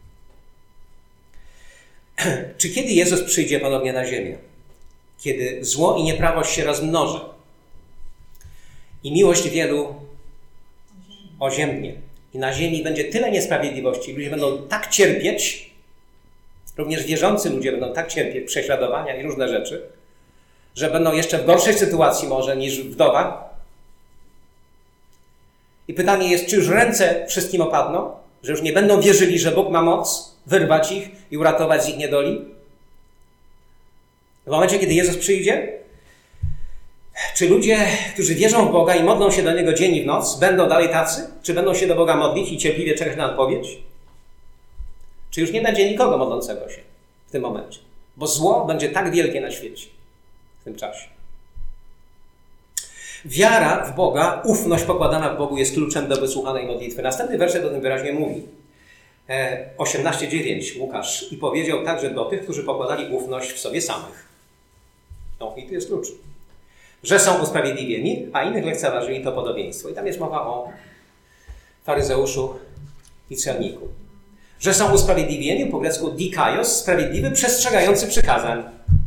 Czy kiedy Jezus przyjdzie ponownie na ziemię? Kiedy zło i nieprawość się rozmnoży i miłość wielu oziębnie i na ziemi będzie tyle niesprawiedliwości, ludzie będą tak cierpieć, również wierzący ludzie będą tak cierpieć prześladowania i różne rzeczy, że będą jeszcze w gorszej sytuacji może niż wdowa. I pytanie jest, czy już ręce wszystkim opadną? Że już nie będą wierzyli, że Bóg ma moc wyrwać ich i uratować z ich niedoli? W momencie, kiedy Jezus przyjdzie, czy ludzie, którzy wierzą w Boga i modlą się do Niego dzień i w noc, będą dalej tacy? Czy będą się do Boga modlić i cierpliwie czekać na odpowiedź? Czy już nie będzie nikogo modlącego się w tym momencie? Bo zło będzie tak wielkie na świecie w tym czasie. Wiara w Boga, ufność pokładana w Bogu jest kluczem do wysłuchanej modlitwy. Następny werset o tym wyraźnie mówi. 18:9 Łukasz. I powiedział także do tych, którzy pokładali ufność w sobie samych. No i tu jest klucz. Że są usprawiedliwieni, a innych lekceważyli to podobieństwo. I tam jest mowa o faryzeuszu i celniku. Że są usprawiedliwieni, po grecku dikaios, sprawiedliwy, przestrzegający przykazań.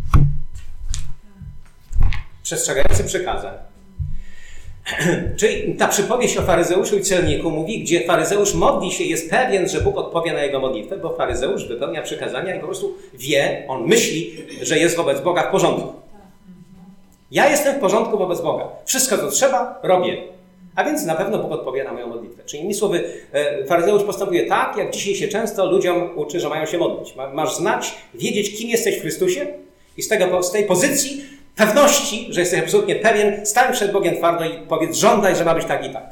Przestrzegający przykazań. Czyli ta przypowieść o faryzeuszu i celniku mówi, gdzie faryzeusz modli się, jest pewien, że Bóg odpowie na jego modlitwę, bo faryzeusz wypełnia przykazania i po prostu wie, on myśli, że jest wobec Boga w porządku. Ja jestem w porządku wobec Boga. Wszystko, co trzeba, robię. A więc na pewno Bóg odpowie na moją modlitwę. Czyli innymi słowy, faryzeusz postępuje tak, jak dzisiaj się często ludziom uczy, że mają się modlić. Masz znać, wiedzieć, kim jesteś w Chrystusie i z tej pozycji pewności, że jesteś absolutnie pewien, stań przed Bogiem twardo i powiedz, żądaj, że ma być tak i tak.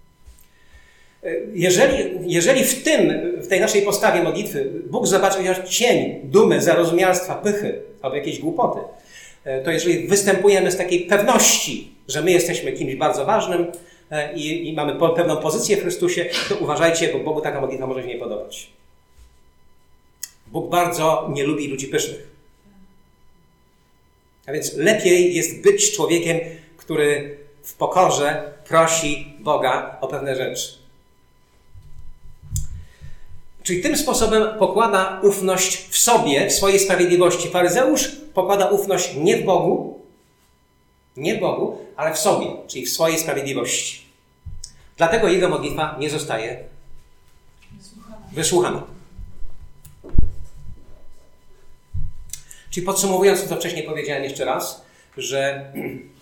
Jeżeli w tej naszej postawie modlitwy Bóg zobaczy chociaż cień dumy, zarozumialstwa, pychy albo jakiejś głupoty, to jeżeli występujemy z takiej pewności, że my jesteśmy kimś bardzo ważnym i mamy pewną pozycję w Chrystusie, to uważajcie, bo Bogu taka modlitwa może się nie podobać. Bóg bardzo nie lubi ludzi pysznych. A więc lepiej jest być człowiekiem, który w pokorze prosi Boga o pewne rzeczy. Czyli tym sposobem pokłada ufność w sobie, w swojej sprawiedliwości. Faryzeusz pokłada ufność nie w Bogu, ale w sobie, czyli w swojej sprawiedliwości. Dlatego jego modlitwa nie zostaje wysłuchana. Czyli podsumowując to, co wcześniej powiedziałem jeszcze raz, że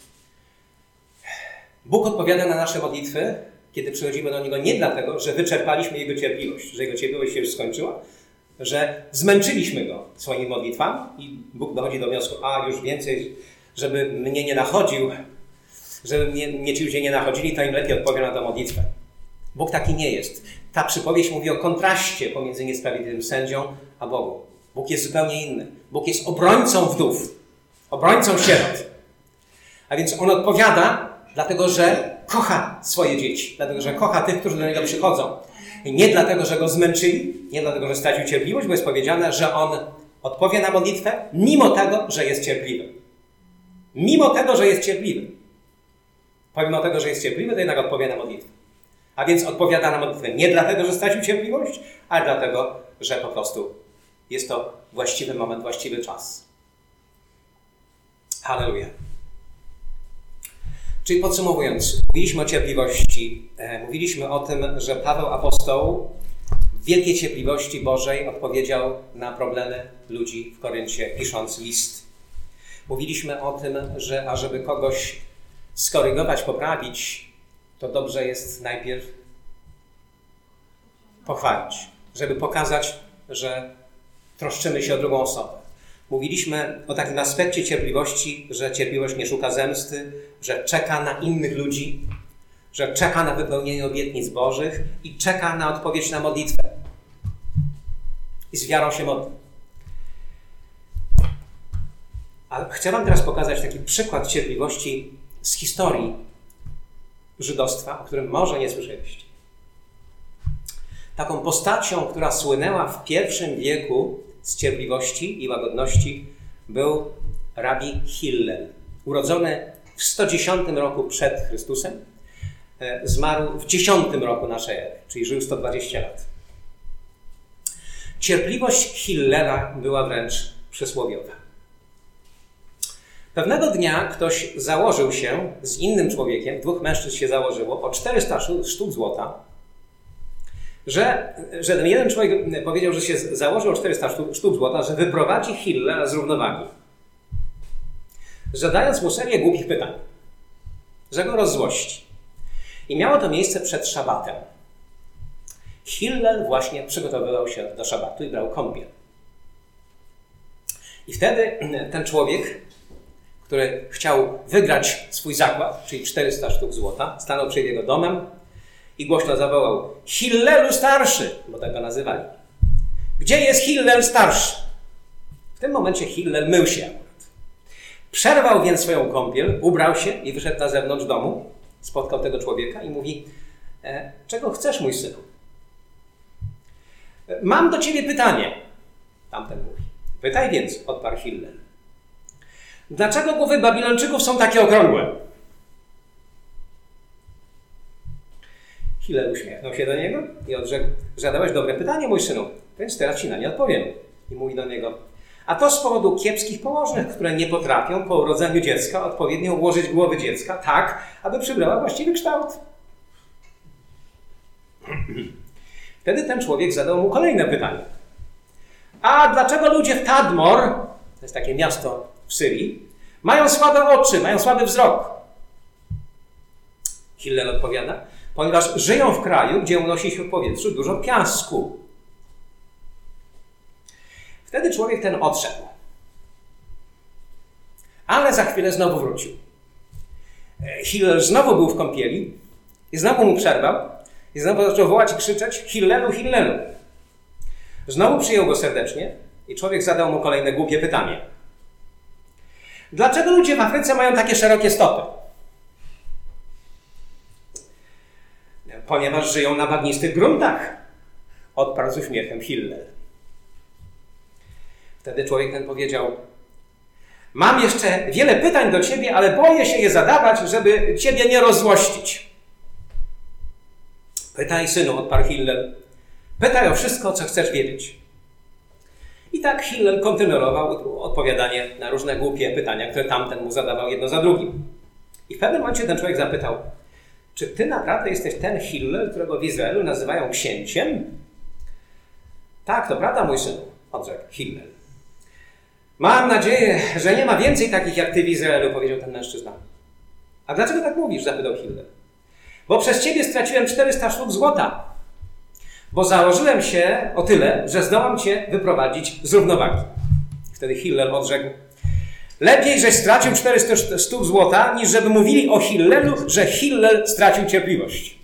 Bóg odpowiada na nasze modlitwy, kiedy przychodzimy do Niego nie dlatego, że wyczerpaliśmy Jego cierpliwość, że Jego cierpliwość się już skończyła, że zmęczyliśmy Go swoimi modlitwami i Bóg dochodzi do wniosku, już więcej, żeby mnie nie nachodził, żeby mnie ci ludzie nie nachodzili, to im lepiej odpowie na tę modlitwę. Bóg taki nie jest. Ta przypowieść mówi o kontraście pomiędzy niesprawiedliwym sędzią a Bogiem. Bóg jest zupełnie inny. Bóg jest obrońcą wdów, obrońcą sierot. A więc On odpowiada, dlatego że kocha swoje dzieci, dlatego że kocha tych, którzy do Niego przychodzą. I nie dlatego, że Go zmęczyli, nie dlatego, że stracił cierpliwość, bo jest powiedziane, że On odpowie na modlitwę, mimo tego, że jest cierpliwy. mimo tego, że jest cierpliwy. Pomimo tego, że jest cierpliwy, to jednak odpowiada na modlitwę. A więc odpowiada na modlitwę nie dlatego, że stracił cierpliwość, ale dlatego, że po prostu jest to właściwy moment, właściwy czas. Halleluja. Czyli podsumowując, mówiliśmy o cierpliwości, mówiliśmy o tym, że Paweł apostoł w wielkiej cierpliwości Bożej odpowiedział na problemy ludzi w Koryncie, pisząc list. Mówiliśmy o tym, że ażeby kogoś skorygować, poprawić, to dobrze jest najpierw pochwalić, żeby pokazać, że troszczymy się o drugą osobę. Mówiliśmy o takim aspekcie cierpliwości, że cierpliwość nie szuka zemsty, że czeka na innych ludzi, że czeka na wypełnienie obietnic Bożych i czeka na odpowiedź na modlitwę. I z wiarą się modli. Ale chcę wam teraz pokazać taki przykład cierpliwości z historii żydostwa, o którym może nie słyszeliście. Taką postacią, która słynęła w I wieku z cierpliwości i łagodności, był rabbi Hillel. Urodzony w 110 roku przed Chrystusem, zmarł w 10 roku naszej ery, czyli żył 120 lat. Cierpliwość Hillela była wręcz przysłowiowa. Pewnego dnia ktoś założył się z innym człowiekiem, dwóch mężczyzn się założyło, o 400 sztuk złota, że ten jeden człowiek powiedział, że się założył o 400 sztuk złota, że wyprowadzi Hillela z równowagi, zadając mu serię głupich pytań, że go rozzłości. I miało to miejsce przed szabatem. Hillel właśnie przygotowywał się do szabatu i brał kąpiel. I wtedy ten człowiek, który chciał wygrać swój zakład, czyli 400 sztuk złota, stanął przed jego domem i głośno zawołał: Hillelu starszy, bo tak go nazywali. Gdzie jest Hillel starszy? W tym momencie Hillel mył się. Przerwał więc swoją kąpiel, ubrał się i wyszedł na zewnątrz domu. Spotkał tego człowieka i mówi: czego chcesz, mój synu? Mam do ciebie pytanie. Tamten mówi: pytaj więc, odparł Hillel. Dlaczego głowy Babilończyków są takie okrągłe? Hillel uśmiechnął się do niego i odrzekł: zadałeś dobre pytanie, mój synu, więc teraz ci na nie odpowiem. I mówi do niego: a to z powodu kiepskich położnych, które nie potrafią po urodzeniu dziecka odpowiednio ułożyć głowy dziecka tak, aby przybrała właściwy kształt. Wtedy ten człowiek zadał mu kolejne pytanie. A dlaczego ludzie w Tadmor, to jest takie miasto w Syrii, mają słabe oczy, mają słaby wzrok? Hillel odpowiada: ponieważ żyją w kraju, gdzie unosi się w powietrzu dużo piasku. Wtedy człowiek ten odszedł. Ale za chwilę znowu wrócił. Hillel znowu był w kąpieli i znowu mu przerwał i znowu zaczął wołać i krzyczeć: Hillelu, Hillelu. Znowu przyjął go serdecznie i człowiek zadał mu kolejne głupie pytanie. Dlaczego ludzie w Afryce mają takie szerokie stopy? Ponieważ żyją na bagnistych gruntach, odparł z uśmiechem Hillel. Wtedy człowiek ten powiedział: mam jeszcze wiele pytań do ciebie, ale boję się je zadawać, żeby ciebie nie rozzłościć. Pytaj, synu, odparł Hillel. Pytaj o wszystko, co chcesz wiedzieć. I tak Hillel kontynuował odpowiadanie na różne głupie pytania, które tamten mu zadawał jedno za drugim. I w pewnym momencie ten człowiek zapytał: czy ty naprawdę jesteś ten Hillel, którego w Izraelu nazywają księciem? Tak, to prawda, mój synu, odrzekł Hillel. Mam nadzieję, że nie ma więcej takich jak ty w Izraelu, powiedział ten mężczyzna. A dlaczego tak mówisz? Zapytał Hillel. Bo przez ciebie straciłem 400 sztuk złota. Bo założyłem się o tyle, że zdołam cię wyprowadzić z równowagi. Wtedy Hillel odrzekł: lepiej, żeś stracił 400 sztuk złota, niż żeby mówili o Hillelu, że Hillel stracił cierpliwość.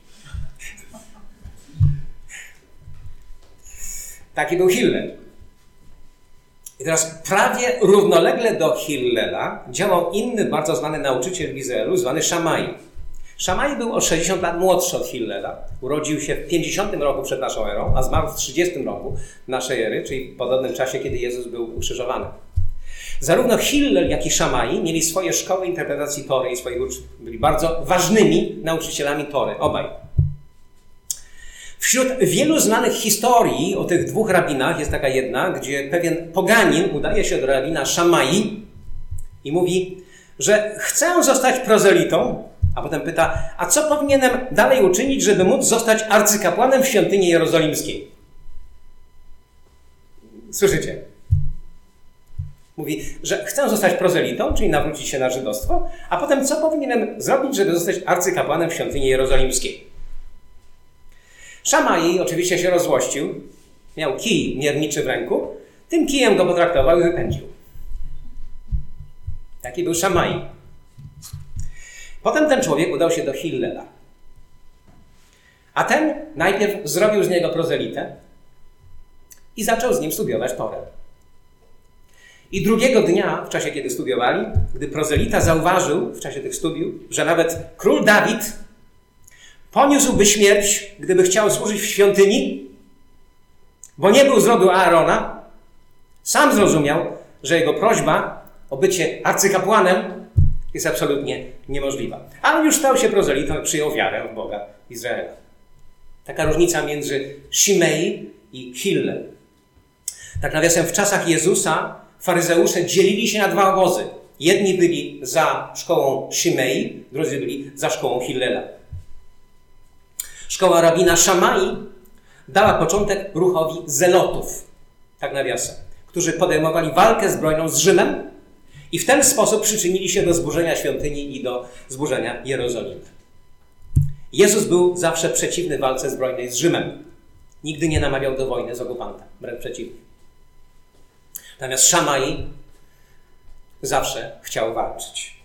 Taki był Hillel. I teraz prawie równolegle do Hillela działał inny, bardzo znany nauczyciel w Izraelu, zwany Szamai. Szamai był o 60 lat młodszy od Hillela. Urodził się w 50 roku przed naszą erą, a zmarł w 30 roku naszej ery, czyli w podobnym czasie, kiedy Jezus był ukrzyżowany. Zarówno Hillel, jak i Szamai mieli swoje szkoły interpretacji Tory i swoich uczniów. Byli bardzo ważnymi nauczycielami Tory, obaj. Wśród wielu znanych historii o tych dwóch rabinach jest taka jedna, gdzie pewien poganin udaje się do rabina Szamai i mówi, że chce zostać prozelitą, a potem pyta, a co powinienem dalej uczynić, żeby móc zostać arcykapłanem w świątyni jerozolimskiej? Słyszycie? Mówi, że chcę zostać prozelitą, czyli nawrócić się na żydostwo, a potem co powinienem zrobić, żeby zostać arcykapłanem w świątyni jerozolimskiej? Szamai oczywiście się rozłościł, miał kij mierniczy w ręku, tym kijem go potraktował i wypędził. Taki był Szamai. Potem ten człowiek udał się do Hillela. A ten najpierw zrobił z niego prozelitę i zaczął z nim studiować Torę. I drugiego dnia, w czasie kiedy studiowali, gdy prozelita zauważył w czasie tych studiów, że nawet król Dawid poniósłby śmierć, gdyby chciał służyć w świątyni, bo nie był z rodu Aarona, sam zrozumiał, że jego prośba o bycie arcykapłanem jest absolutnie niemożliwa. Ale już stał się prozelitą i przyjął wiarę w Boga Izraela. Taka różnica między Shimei i Hillel. Tak nawiasem, w czasach Jezusa faryzeusze dzielili się na dwa obozy. Jedni byli za szkołą Shimei, drudzy byli za szkołą Hillela. Szkoła rabina Szamai dała początek ruchowi zelotów, tak nawiasem, którzy podejmowali walkę zbrojną z Rzymem i w ten sposób przyczynili się do zburzenia świątyni i do zburzenia Jerozolimy. Jezus był zawsze przeciwny walce zbrojnej z Rzymem. Nigdy nie namawiał do wojny z okupantem, wręcz przeciwnie. Natomiast Szamai zawsze chciał walczyć.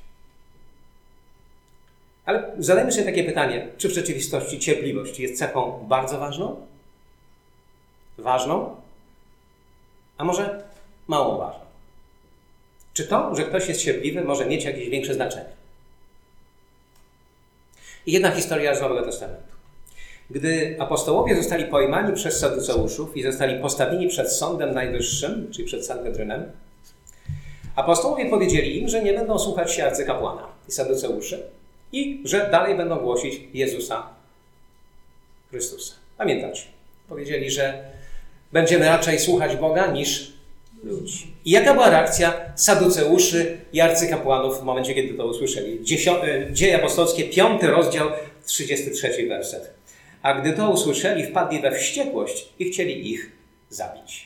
Ale zadajmy sobie takie pytanie, czy w rzeczywistości cierpliwość jest cechą bardzo ważną? Ważną? A może mało ważną? Czy to, że ktoś jest cierpliwy, może mieć jakieś większe znaczenie? I jedna historia z Nowego Testamentu. Gdy apostołowie zostali pojmani przez saduceuszów i zostali postawieni przed Sądem Najwyższym, czyli przed Sanhedrynem, apostołowie powiedzieli im, że nie będą słuchać się arcykapłana i saduceuszy i że dalej będą głosić Jezusa Chrystusa. Pamiętacie? Powiedzieli, że będziemy raczej słuchać Boga niż ludzi. I jaka była reakcja saduceuszy i arcykapłanów w momencie, kiedy to usłyszeli? Dzieje apostolskie, 5 rozdział, 33 werset. A gdy to usłyszeli, wpadli we wściekłość i chcieli ich zabić.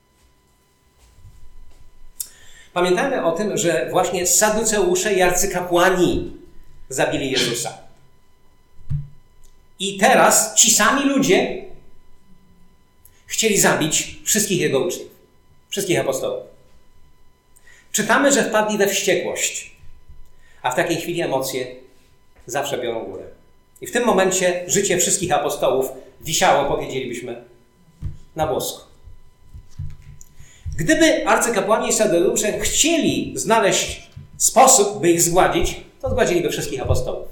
Pamiętajmy o tym, że właśnie saduceusze i arcykapłani zabili Jezusa. I teraz ci sami ludzie chcieli zabić wszystkich jego uczniów, wszystkich apostołów. Czytamy, że wpadli we wściekłość, a w takiej chwili emocje zawsze biorą górę. I w tym momencie życie wszystkich apostołów wisiało, powiedzielibyśmy, na włosku. Gdyby arcykapłani i saduceusze chcieli znaleźć sposób, by ich zgładzić, to zgładziliby wszystkich apostołów.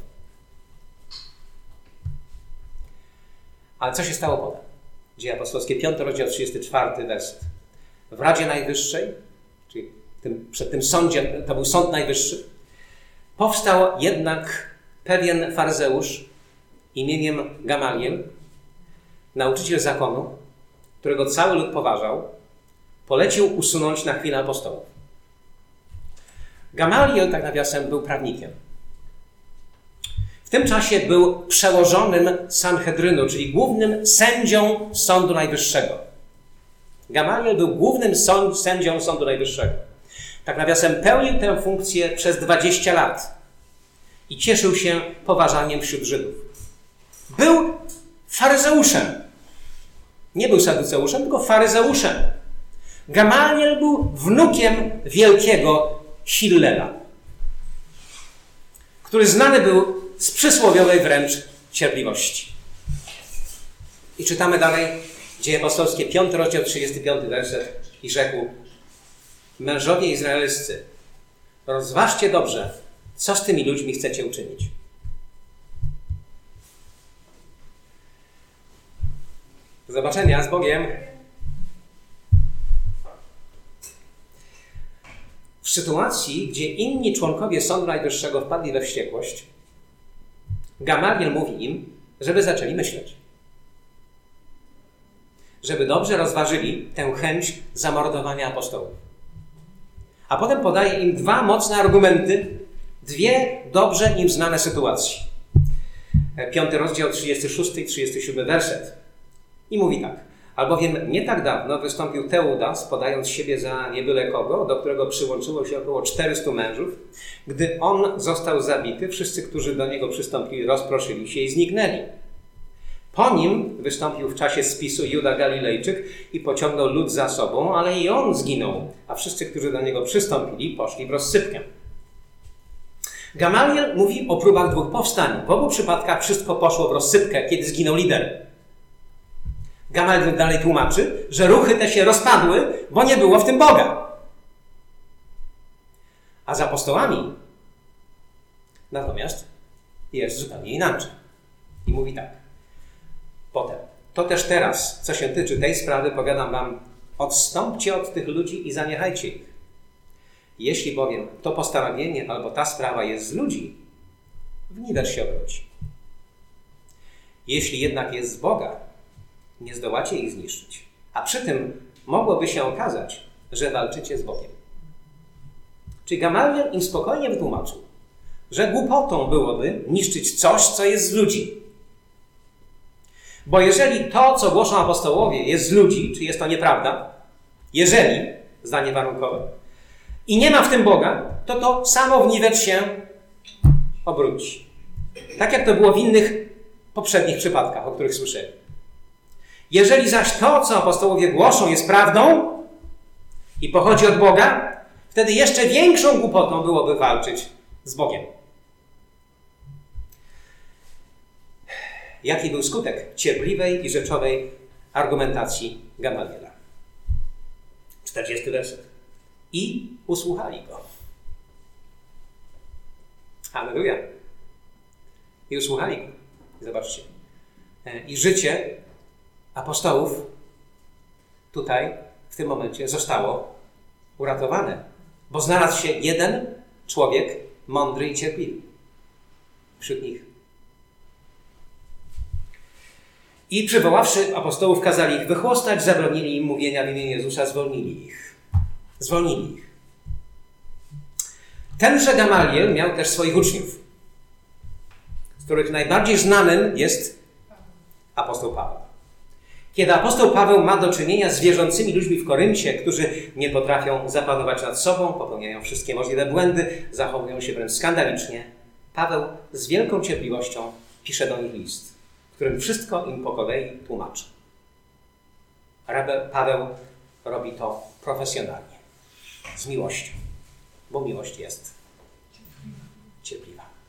Ale co się stało potem? Dzieje apostolskie, 5 rozdział, 34 werset. W Radzie Najwyższej, czyli przed tym sądzie, to był Sąd Najwyższy, powstał jednak pewien faryzeusz imieniem Gamaliel, nauczyciel zakonu, którego cały lud poważał, polecił usunąć na chwilę apostołów. Gamaliel, tak nawiasem, był prawnikiem. W tym czasie był przełożonym Sanhedrynu, czyli głównym sędzią Sądu Najwyższego. Gamaliel był głównym sędzią Sądu Najwyższego. Tak nawiasem, pełnił tę funkcję przez 20 lat i cieszył się poważaniem wśród Żydów. Był faryzeuszem. Nie był saduceuszem, tylko faryzeuszem. Gamaliel był wnukiem wielkiego Hillela, który znany był z przysłowiowej wręcz cierpliwości. I czytamy dalej Dzieje apostolskie, 5 rozdział, 35 werset i rzekł: mężowie izraelscy, rozważcie dobrze, co z tymi ludźmi chcecie uczynić. Do zobaczenia, z Bogiem. W sytuacji, gdzie inni członkowie Sądu Najwyższego wpadli we wściekłość, Gamaliel mówi im, żeby zaczęli myśleć. Żeby dobrze rozważyli tę chęć zamordowania apostołów. A potem podaje im dwa mocne argumenty, dwie dobrze im znane sytuacje. 5 rozdział, 36 i 37 werset. I mówi tak. Albowiem nie tak dawno wystąpił Teudas, podając siebie za niebyle kogo, do którego przyłączyło się około 400 mężów. Gdy on został zabity, wszyscy, którzy do niego przystąpili, rozproszyli się i zniknęli. Po nim wystąpił w czasie spisu Juda Galilejczyk i pociągnął lud za sobą, ale i on zginął, a wszyscy, którzy do niego przystąpili, poszli w rozsypkę. Gamaliel mówi o próbach dwóch powstań. W obu przypadkach wszystko poszło w rozsypkę, kiedy zginął lider. Gamaliel dalej tłumaczy, że ruchy te się rozpadły, bo nie było w tym Boga. A z apostołami natomiast jest zupełnie inaczej. I mówi tak. Potem, to też teraz, co się tyczy tej sprawy, powiadam wam, odstąpcie od tych ludzi i zaniechajcie ich. Jeśli bowiem to postanowienie albo ta sprawa jest z ludzi, w niwecz się obróci. Jeśli jednak jest z Boga, nie zdołacie ich zniszczyć. A przy tym mogłoby się okazać, że walczycie z Bogiem. Czyli Gamaliel im spokojnie wytłumaczył, że głupotą byłoby niszczyć coś, co jest z ludzi. Bo jeżeli to, co głoszą apostołowie, jest z ludzi, czy jest to nieprawda, jeżeli, zdanie warunkowe, i nie ma w tym Boga, to samo w niwecz się obróci. Tak jak to było w innych poprzednich przypadkach, o których słyszeli. Jeżeli zaś to, co apostołowie głoszą, jest prawdą i pochodzi od Boga, wtedy jeszcze większą głupotą byłoby walczyć z Bogiem. Jaki był skutek cierpliwej i rzeczowej argumentacji Gamaliela? 40 werset. I usłuchali go. Halleluja. I usłuchali go. Zobaczcie. I życie apostołów tutaj, w tym momencie, zostało uratowane. Bo znalazł się jeden człowiek mądry i cierpliwy wśród nich. I przywoławszy apostołów, kazali ich wychłostać, zabronili im mówienia w imieniu Jezusa, zwolnili ich. Zwolnili ich. Tenże Gamaliel miał też swoich uczniów, z których najbardziej znanym jest apostoł Paweł. Kiedy apostoł Paweł ma do czynienia z wierzącymi ludźmi w Koryncie, którzy nie potrafią zapanować nad sobą, popełniają wszystkie możliwe błędy, zachowują się wręcz skandalicznie, Paweł z wielką cierpliwością pisze do nich list, w którym wszystko im po kolei tłumaczy. Paweł robi to profesjonalnie, z miłością, bo miłość jest cierpliwa.